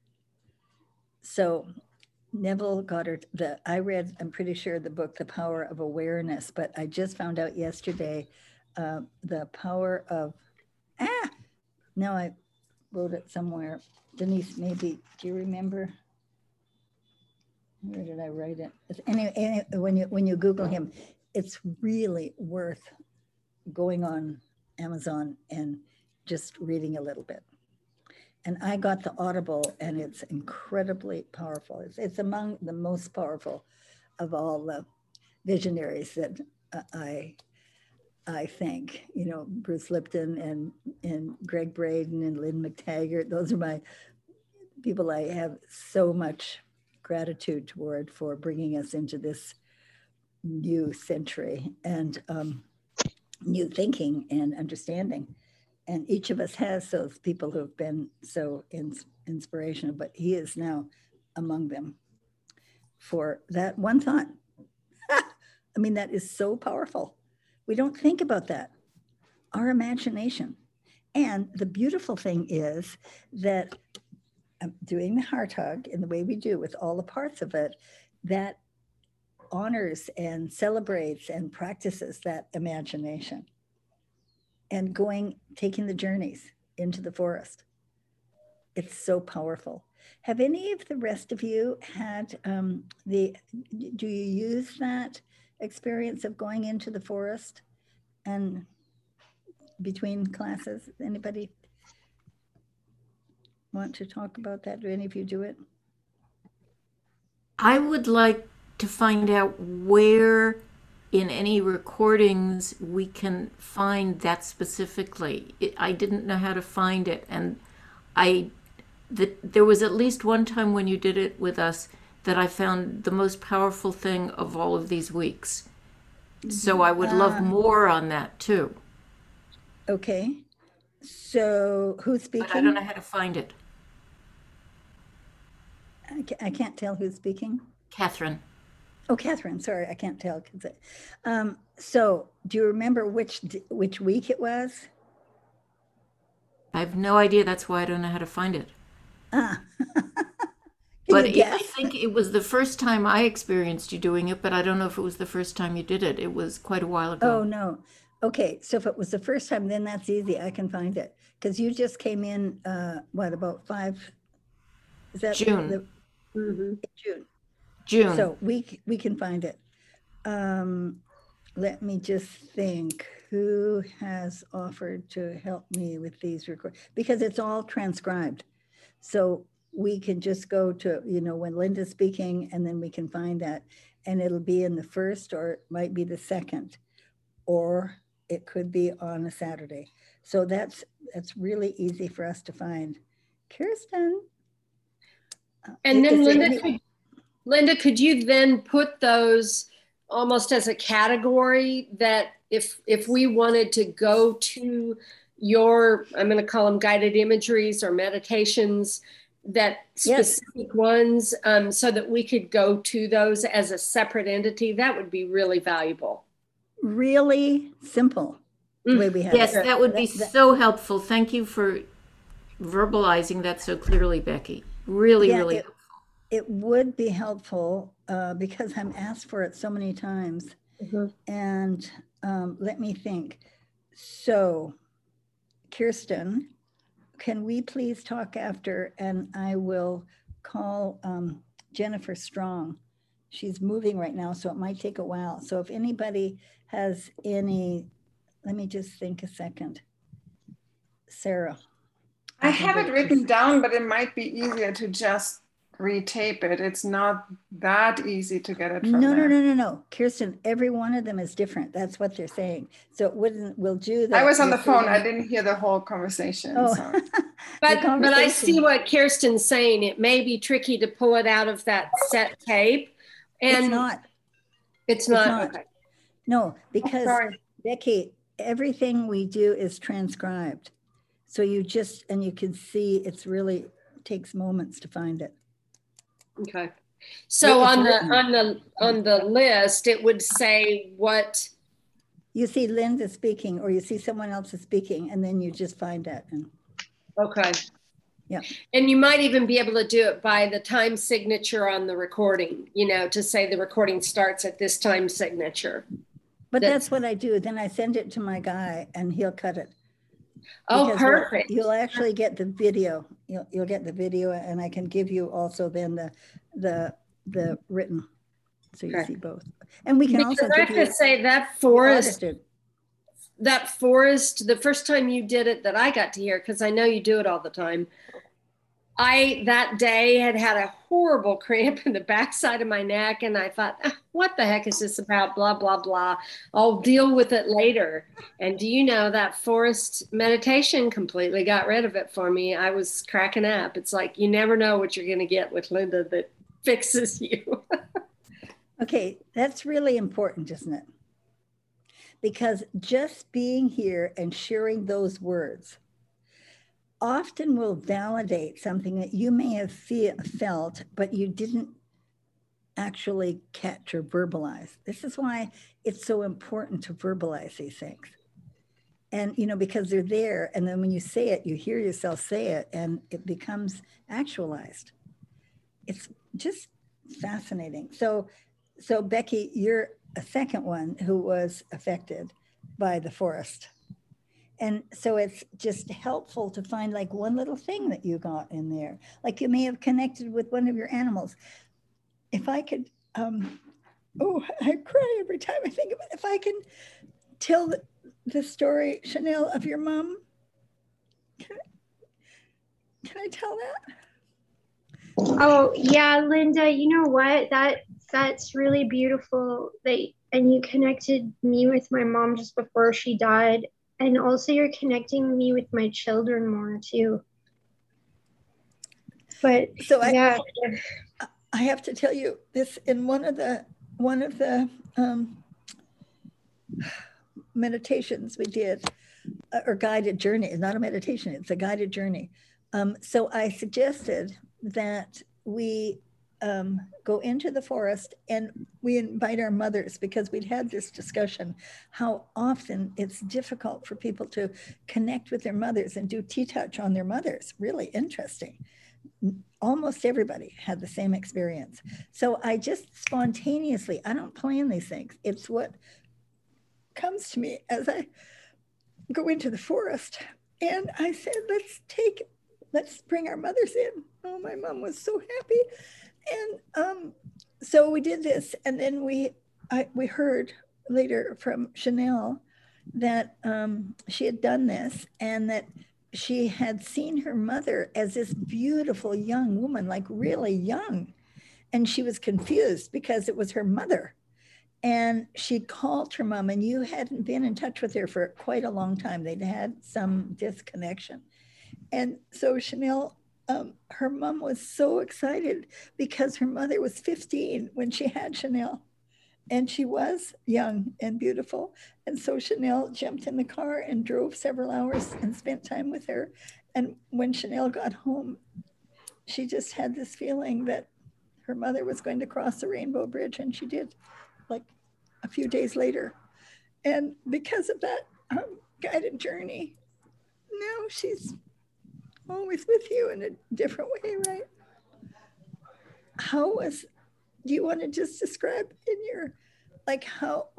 So Neville Goddard, I'm pretty sure the book, The Power of Awareness, but I just found out yesterday, the power of, now I wrote it somewhere. Denise, maybe, do you remember? Where did I write it? Anyway, when you Google him, it's really worth going on Amazon and just reading a little bit. And I got the Audible, and it's incredibly powerful. It's among the most powerful of all the visionaries that I think. You know, Bruce Lipton and Greg Braden and Lynn McTaggart. Those are my people I have so much gratitude toward for bringing us into this new century and new thinking and understanding. And each of us has those people who have been so inspirational, but he is now among them for that one thought. I mean, that is so powerful. We don't think about that, our imagination. And the beautiful thing is that doing the heart hug in the way we do with all the parts of it, that honors and celebrates and practices that imagination. And taking the journeys into the forest. It's so powerful. Have any of the rest of you had do you use that experience of going into the forest and between classes? Anybody want to talk about that? Do any of you do it? I would like to find out where in any recordings we can find that specifically. I didn't know how to find it, and there was at least one time when you did it with us that I found the most powerful thing of all of these weeks. So I would love more on that too. Okay. So who's speaking? But I don't know how to find it. I can't tell who's speaking. Catherine. Oh, Catherine, sorry, I can't tell. So do you remember which week it was? I have no idea. That's why I don't know how to find it. But I think it was the first time I experienced you doing it, but I don't know if it was the first time you did it. It was quite a while ago. Oh, no. Okay, so if it was the first time, then that's easy. I can find it. Because you just came in, about 5? Is that June. June. So we can find it. Let me just think who has offered to help me with these recordings, because it's all transcribed. So we can just go to, when Linda's speaking, and then we can find that. and it'll be in the first, or it might be the second, or it could be on a Saturday. So that's really easy for us to find. Kirsten. And then Linda, could you then put those almost as a category that if we wanted to go to your, I'm going to call them guided imageries or meditations, that specific ones, so that we could go to those as a separate entity, that would be really valuable. Really simple. The way we have yes, it. that would be so helpful. Thank you for verbalizing that so clearly, Becky. Really helpful. It would be helpful because I'm asked for it so many times. And let me think. So, Kirsten, can we please talk after, and I will call Jennifer Strong. She's moving right now, so it might take a while. So if anybody has any, let me just think a second. Sarah. I have it written down, but it might be easier to just retape it. It's not that easy to get it from there. No. Kirsten, every one of them is different. That's what they're saying. So it wouldn't, we'll do that. I was on the phone. I didn't hear the whole conversation. Oh. So. But I see what Kirsten's saying. It may be tricky to pull it out of that set tape. And it's not. It's not. Okay. No, because Becky, everything we do is transcribed. So you just, and you can see it's really takes moments to find it. Okay. So on the list, it would say what you see Linda speaking, or you see someone else is speaking, and then you just find it. Okay. Yeah. And you might even be able to do it by the time signature on the recording, you know, to say the recording starts at this time signature. But that's what I do. Then I send it to my guy and he'll cut it. Oh, perfect. You'll actually get the video. You'll get the video, and I can give you also then the written, so you see both. And we can also I could say that forest, the first time you did it that I got to hear, because I know you do it all the time, I that day had a horrible cramp in the backside of my neck, and I thought, what the heck is this about? Blah, blah, blah. I'll deal with it later. And do you know that forest meditation completely got rid of it for me? I was cracking up. It's like, you never know what you're going to get with Linda that fixes you. Okay, that's really important, isn't it? Because just being here and sharing those words often will validate something that you may have felt, but you didn't actually catch or verbalize. This is why it's so important to verbalize these things. And, you know, because they're there, and then when you say it, you hear yourself say it, and it becomes actualized. It's just fascinating. So Becky, you're a second one who was affected by the forest. And so it's just helpful to find like one little thing that you got in there. Like you may have connected with one of your animals. If I could, oh, I cry every time I think of it. If I can tell the story, Chanel, of your mom, can I tell that? Oh yeah, Linda, you know what? That's really beautiful. And you connected me with my mom just before she died. And also you're connecting me with my children more too. But so yeah. I have to tell you this, in one of the meditations we did, or guided journey, it's not a meditation, it's a guided journey. So I suggested that we go into the forest and we invite our mothers, because we'd had this discussion how often it's difficult for people to connect with their mothers and do T-touch on their mothers. Really interesting. Almost everybody had the same experience. So I just spontaneously, I don't plan these things. It's what comes to me as I go into the forest. And I said, let's bring our mothers in. Oh, my mom was so happy. And so we did this, and then we heard later from Chanel that she had done this, and that she had seen her mother as this beautiful young woman, like really young. And she was confused because it was her mother. And she called her mom, and you hadn't been in touch with her for quite a long time. They'd had some disconnection. And so Chanel, her mom was so excited because her mother was 15 when she had Chanel. And she was young and beautiful. And so Chanel jumped in the car and drove several hours and spent time with her. And when Chanel got home, she just had this feeling that her mother was going to cross the Rainbow Bridge, and she did, like a few days later. And because of that guided journey, now she's always with you in a different way, right? Do you want to just describe in your, like how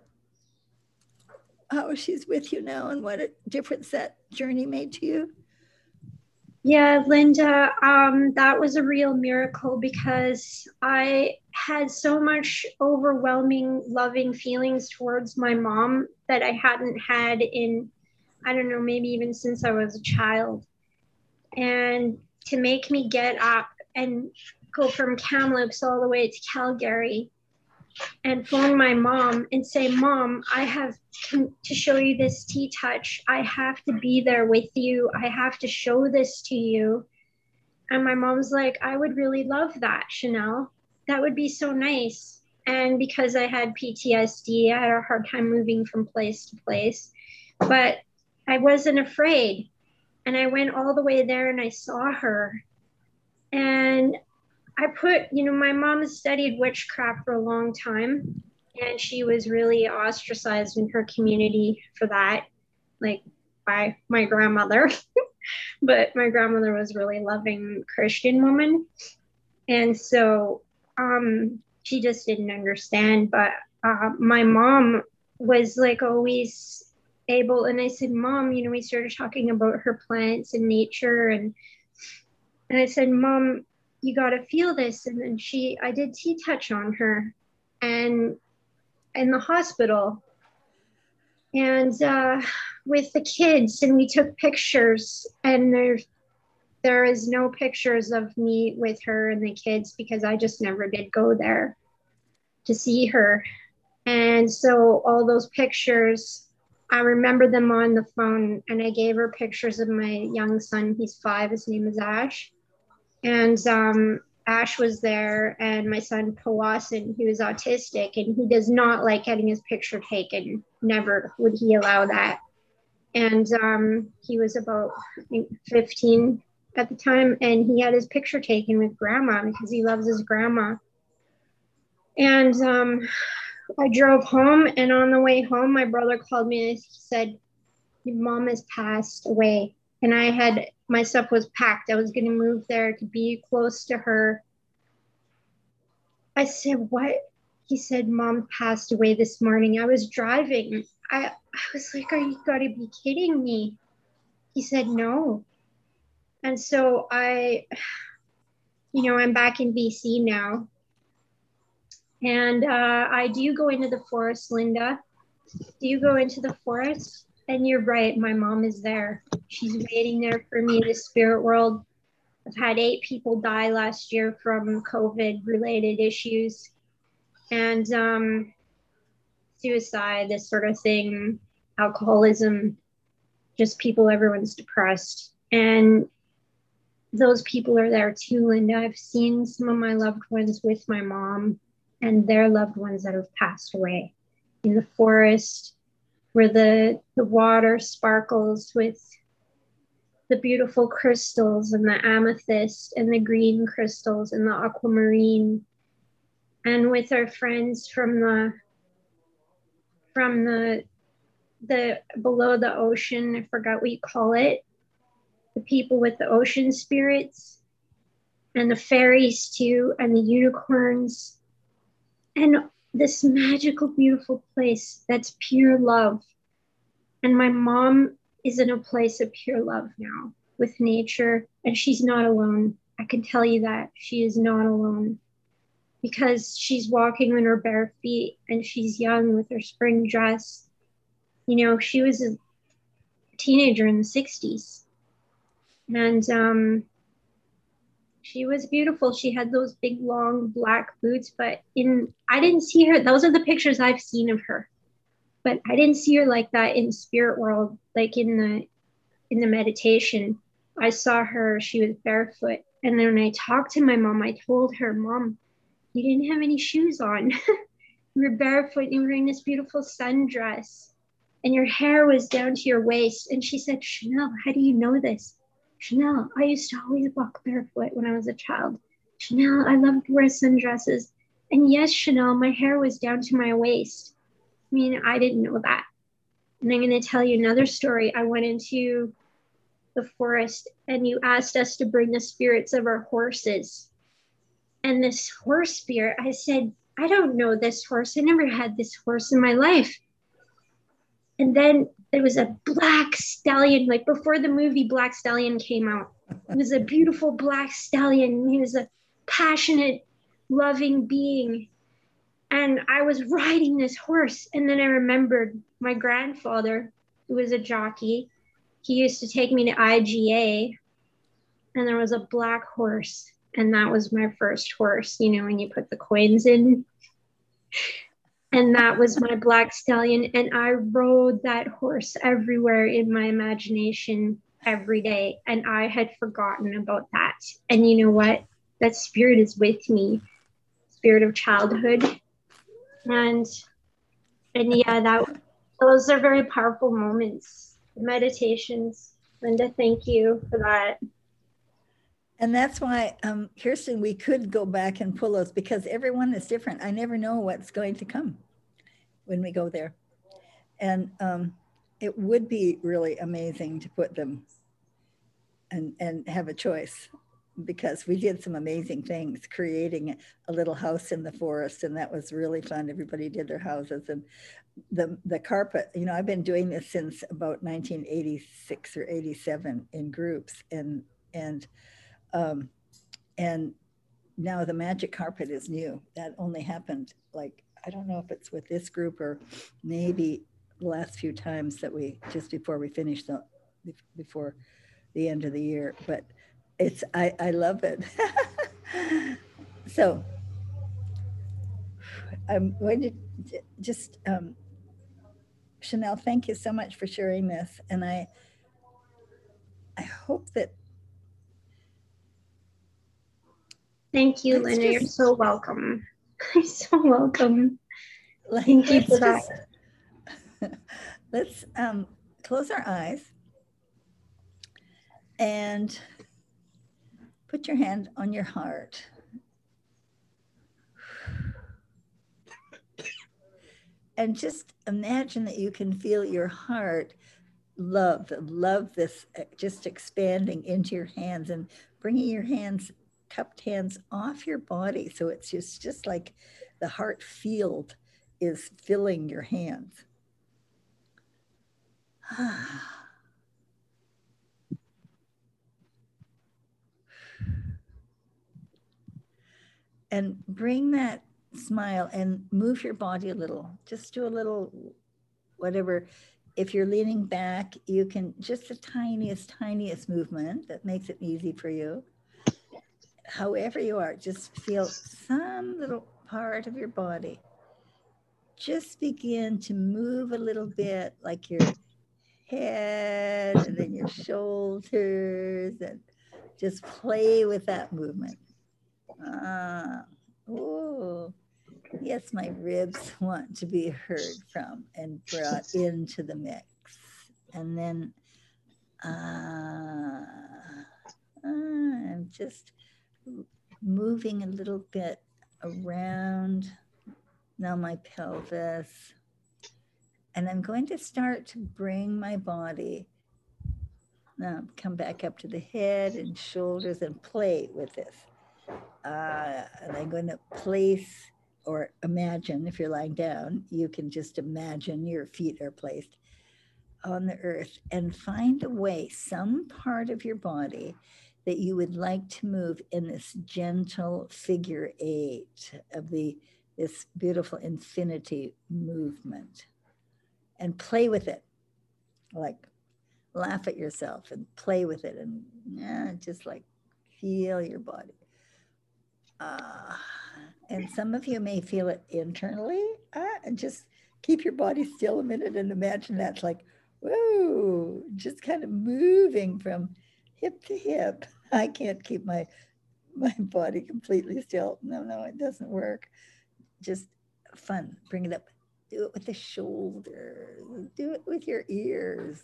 she's with you now and what a difference that journey made to you? Yeah, Linda, that was a real miracle because I had so much overwhelming, loving feelings towards my mom that I hadn't had in, I don't know, maybe even since I was a child. And to make me get up and go from Kamloops all the way to Calgary and phone my mom and say, Mom, I have to show you this T-Touch. I have to be there with you. I have to show this to you. And my mom's like, I would really love that, Chanel. That would be so nice. And because I had PTSD, I had a hard time moving from place to place, but I wasn't afraid. And I went all the way there and I saw her. And I my mom has studied witchcraft for a long time, and she was really ostracized in her community for that, like by my grandmother. But my grandmother was a really loving Christian woman. And so she just didn't understand. But my mom was like always able, and I said, Mom, we started talking about her plants and nature. And I said, Mom, you got to feel this. And then I did T-Touch on her and in the hospital and with the kids, and we took pictures, and there is no pictures of me with her and the kids because I just never did go there to see her. And so all those pictures, I remember them on the phone, and I gave her pictures of my young son. He's 5, his name is Ash. And Ash was there, and my son Pawasan, who is autistic, and he does not like getting his picture taken. Never would he allow that. And he was about, I think, 15 at the time, and he had his picture taken with grandma because he loves his grandma. And I drove home, and on the way home, my brother called me and he said, your mom has passed away. And my stuff was packed. I was going to move there to be close to her. I said, what? He said, Mom passed away this morning. I was driving. I was like, you got to be kidding me. He said, no. And so I'm back in BC now. And I do go into the forest, Linda. Do you go into the forest? And you're right, my mom is there. She's waiting there for me in the spirit world. I've had 8 people die last year from COVID-related issues. And suicide, this sort of thing, alcoholism, just everyone's depressed. And those people are there too, Linda. I've seen some of my loved ones with my mom and their loved ones that have passed away in the forest, where the water sparkles with the beautiful crystals and the amethyst and the green crystals and the aquamarine. And with our friends from the below the ocean, I forgot what you call it, the people with the ocean spirits and the fairies too, and the unicorns, and this magical, beautiful place that's pure love. And my mom is in a place of pure love now with nature, and she's not alone. I can tell you that she is not alone, because she's walking on her bare feet, and she's young with her spring dress. She was a teenager in the 60s, and She was beautiful. She had those big, long black boots, but I didn't see her. Those are the pictures I've seen of her, but I didn't see her like that in the spirit world, like in the meditation. I saw her, she was barefoot. And then when I talked to my mom, I told her, Mom, you didn't have any shoes on. You were barefoot, you were wearing this beautiful sundress, and your hair was down to your waist. And she said, Chanel, how do you know this? Chanel, I used to always walk barefoot when I was a child. Chanel, I loved to wear sundresses. And yes, Chanel, my hair was down to my waist. I mean, I didn't know that. And I'm going to tell you another story. I went into the forest and you asked us to bring the spirits of our horses. And this horse spirit, I said, I don't know this horse. I never had this horse in my life. And then there was a black stallion, like before the movie Black Stallion came out. It was a beautiful black stallion. He was a passionate, loving being. And I was riding this horse. And then I remembered my grandfather, who was a jockey. He used to take me to IGA. And there was a black horse. And that was my first horse, you know, when you put the coins in. And that was my black stallion. And I rode that horse everywhere in my imagination every day. And I had forgotten about that. And you know what? That spirit is with me, spirit of childhood. And yeah, those are very powerful moments. Meditations. Linda, thank you for that. And that's why, Kirsten, we could go back and pull those because everyone is different. I never know what's going to come when we go there. And it would be really amazing to put them and have a choice because we did some amazing things, creating a little house in the forest. And that was really fun. Everybody did their houses and the carpet, you know, I've been doing this since about 1986 or 87 in groups. And now the magic carpet is new. That only happened like, I don't know if it's with this group or maybe the last few times that just before we finished before the end of the year, but I love it. So I'm going to just, Chanel, thank you so much for sharing this. And I hope that. Thank you, Linda. You're so welcome. You're so welcome. Thank you for that. Let's close our eyes and put your hand on your heart. And just imagine that you can feel your heart love this just expanding into your hands and bringing your hands, cupped hands off your body. So it's just like the heart field is filling your hands. And bring that smile and move your body a little. Just do a little, whatever. If you're leaning back, you can just the tiniest movement that makes it easy for you. However you are, just feel some little part of your body. Just begin to move a little bit, like your head and then your shoulders, and just play with that movement. Oh, yes, my ribs want to be heard from and brought into the mix. And then I'm just moving a little bit around now my pelvis. And I'm going to start to bring my body, now come back up to the head and shoulders and play with this. And I'm going to place or imagine, if you're lying down, you can just imagine your feet are placed on the earth and find a way, some part of your body that you would like to move in this gentle figure 8 of this beautiful infinity movement, and play with it, like laugh at yourself and play with it, and just like feel your body. And some of you may feel it internally. And just keep your body still a minute and imagine that's like, whoa, just kind of moving from hip to hip. I can't keep my body completely still. No, it doesn't work. Just fun. Bring it up. Do it with the shoulders. Do it with your ears.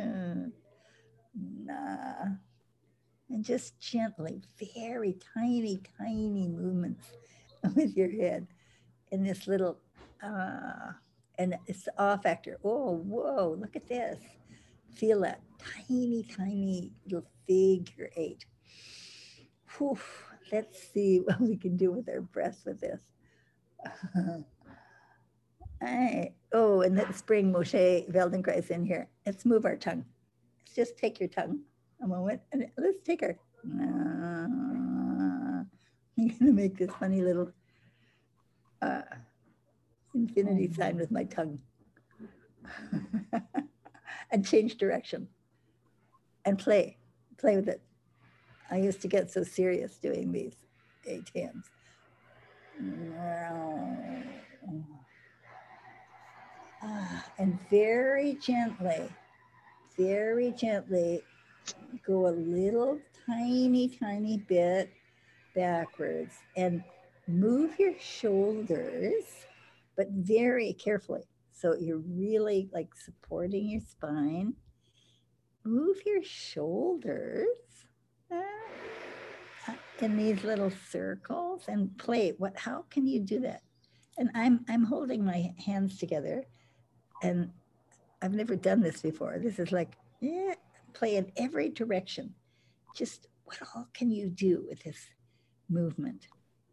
Nah. And just gently, very tiny, tiny movements with your head in this little, and it's the awe factor. Oh, whoa, look at this. Feel that tiny, tiny little figure 8. Whew. Let's see what we can do with our breath with this. Oh, and let's bring Moshe Feldenkrais in here. Let's move our tongue. Let's just take your tongue a moment and let's take her. I'm gonna make this funny little infinity sign with my tongue and change direction and play with it. I used to get so serious doing these 8 hands. And very gently go a little tiny bit backwards and move your shoulders, but very carefully. So you're really like supporting your spine. Move your shoulders in these little circles and play. How can you do that? And I'm holding my hands together, and I've never done this before. This is like, play in every direction. Just what all can you do with this movement?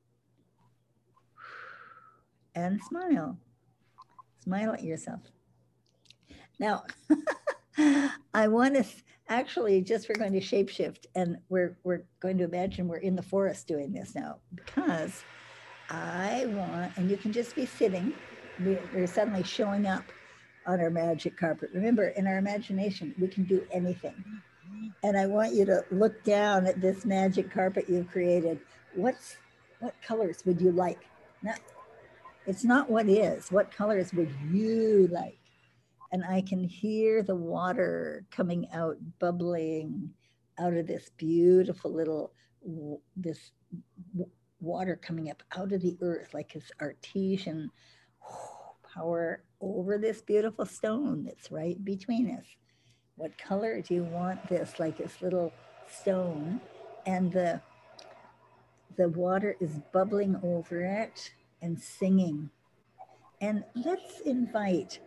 And smile. Smile at yourself. Now, I want to actually we're going to shapeshift, and we're going to imagine we're in the forest doing this now, because I want, and you can just be sitting, we're suddenly showing up on our magic carpet. Remember, in our imagination, we can do anything. And I want you to look down at this magic carpet you've created. What colors would you like? It's not what is. What colors would you like? And I can hear the water coming out, bubbling out of this beautiful little, this water coming up out of the earth, like this artesian power over this beautiful stone that's right between us. What color do you want this? Like this little stone, and the water is bubbling over it and singing. And let's invite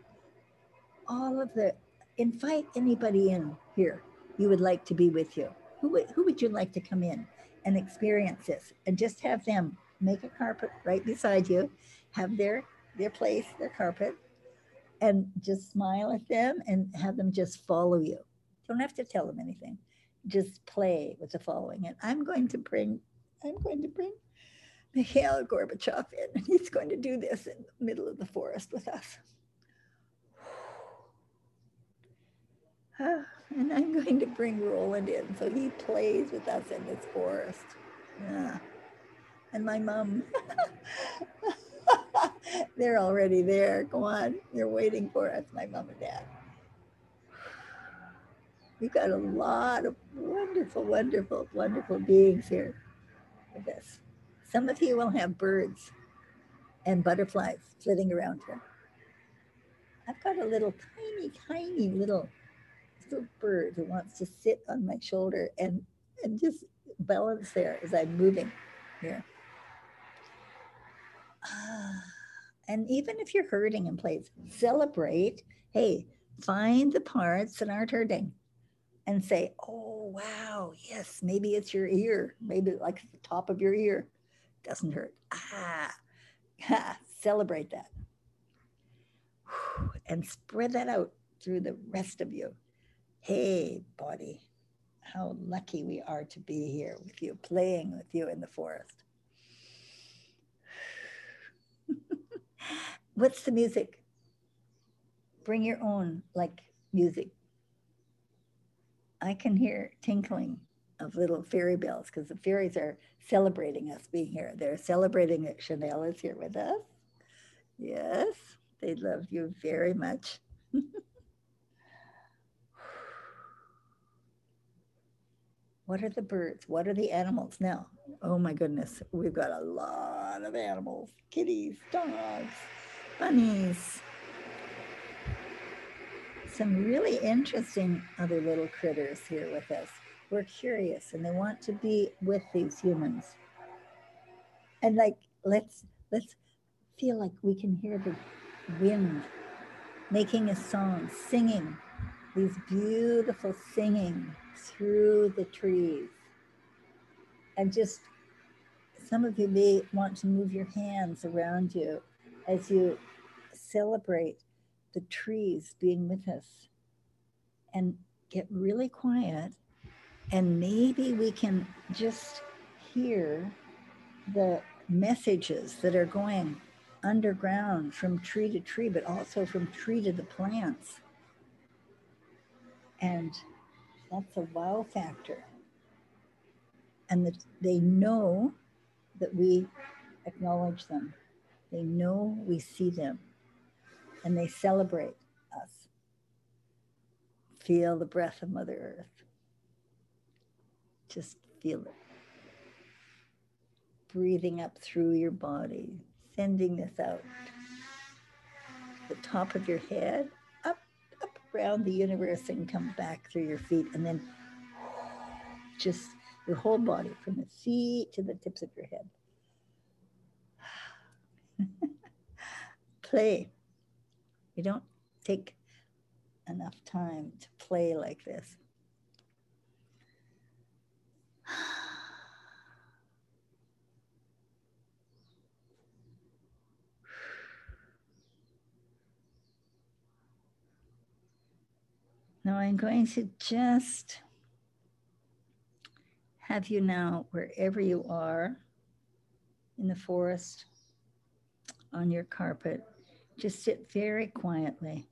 invite anybody in here you would like to be with you. Who would you like to come in and experience this? And just have them make a carpet right beside you, have their place, their carpet, and just smile at them and have them just follow you. Don't have to tell them anything. Just play with the following. And I'm going to bring Mikhail Gorbachev in, and he's going to do this in the middle of the forest with us. And I'm going to bring Roland in, so he plays with us in this forest. And my mom, they're already there. Go on, they're waiting for us, my mom and dad. We've got a lot of wonderful, wonderful, wonderful beings here with us. Some of you will have birds and butterflies flitting around here. I've got a little tiny little bird who wants to sit on my shoulder and just balance there as I'm moving here. And even if you're hurting in place, celebrate. Hey, find the parts that aren't hurting and say, oh, wow, yes, maybe it's your ear. Maybe like the top of your ear doesn't hurt. Celebrate that. And spread that out through the rest of you. Hey, body, how lucky we are to be here with you, playing with you in the forest. What's the music? Bring your own, like, music. I can hear tinkling of little fairy bells, because the fairies are celebrating us being here. They're celebrating that Chanel is here with us. Yes, they love you very much. What are the birds? What are the animals now? Oh my goodness, we've got a lot of animals, kitties, dogs, bunnies. Some really interesting other little critters here with us. We're curious and they want to be with these humans. And like, let's feel like we can hear the wind making a song, singing, these beautiful singing through the trees. And just, some of you may want to move your hands around you as you celebrate the trees being with us, and get really quiet, and maybe we can just hear the messages that are going underground from tree to tree, but also from tree to the plants. And that's a wow factor. And that they know that we acknowledge them. They know we see them, and they celebrate us. Feel the breath of Mother Earth. Just feel it. Breathing up through your body, sending this out. The top of your head, up around the universe, and come back through your feet, and then just your whole body from the feet to the tips of your head. Play. We don't take enough time to play like this. Now I'm going to just have you now, wherever you are, in the forest, on your carpet, just sit very quietly.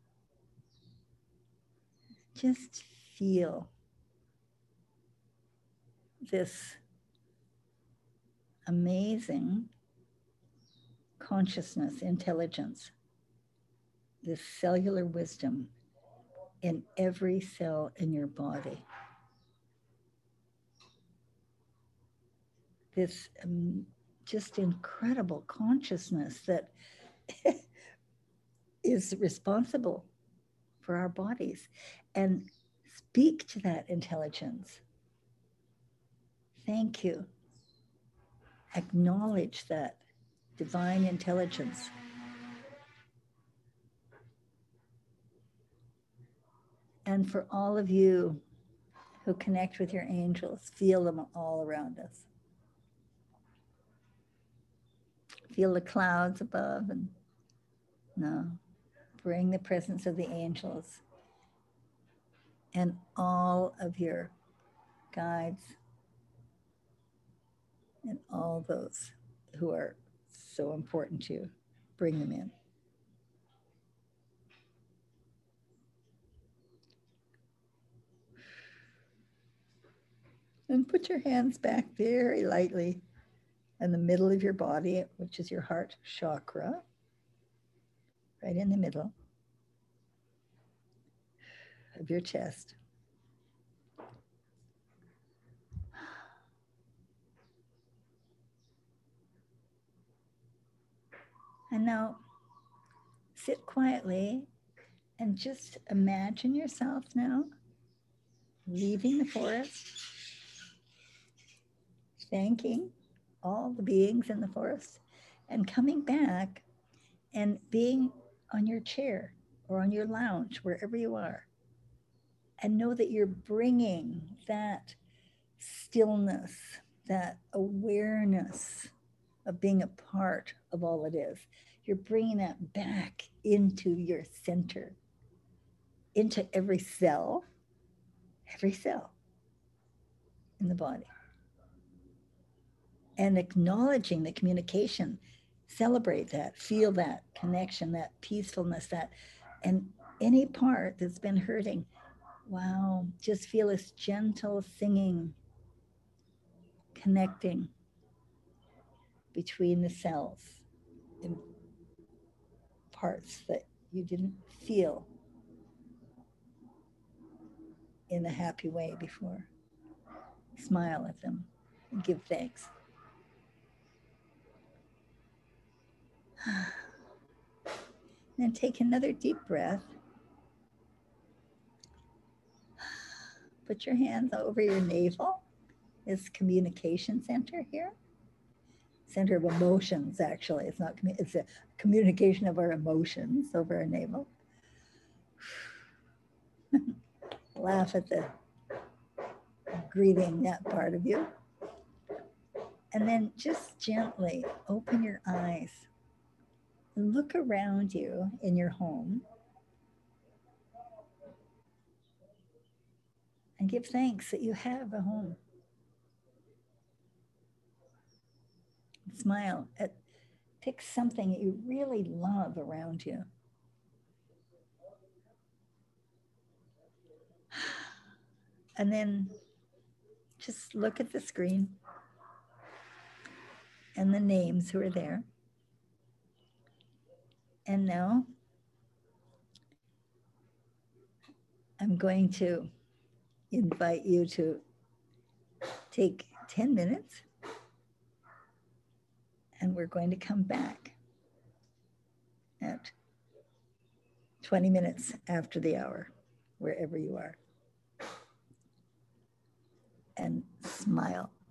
Just feel this amazing consciousness, intelligence, this cellular wisdom in every cell in your body. This just incredible consciousness that is responsible for our bodies. And speak to that intelligence. Thank you. Acknowledge that divine intelligence. And for all of you who connect with your angels, feel them all around us. Feel the clouds above, and no, bring the presence of the angels and all of your guides and all those who are so important to you. Bring them in. And put your hands back very lightly in the middle of your body, which is your heart chakra, right in the middle of your chest. And now sit quietly and just imagine yourself now leaving the forest, thanking all the beings in the forest, and coming back and being on your chair or on your lounge, wherever you are. And know that you're bringing that stillness, that awareness of being a part of all it is. You're bringing that back into your center, into every cell in the body. And acknowledging the communication, celebrate that, feel that connection, that peacefulness, that, and any part that's been hurting, wow, just feel this gentle singing connecting between the cells in parts that you didn't feel in a happy way before. Smile at them and give thanks. Then take another deep breath. Put your hands over your navel. This communication center here. Center of emotions, actually. It's not, it's a communication of our emotions over our navel. Laugh at the greeting that part of you. And then just gently open your eyes and look around you in your home and give thanks that you have a home. Smile at, pick something that you really love around you. And then just look at the screen and the names who are there. And now I'm going to invite you to take 10 minutes and we're going to come back at 20 minutes after the hour, wherever you are. And smile.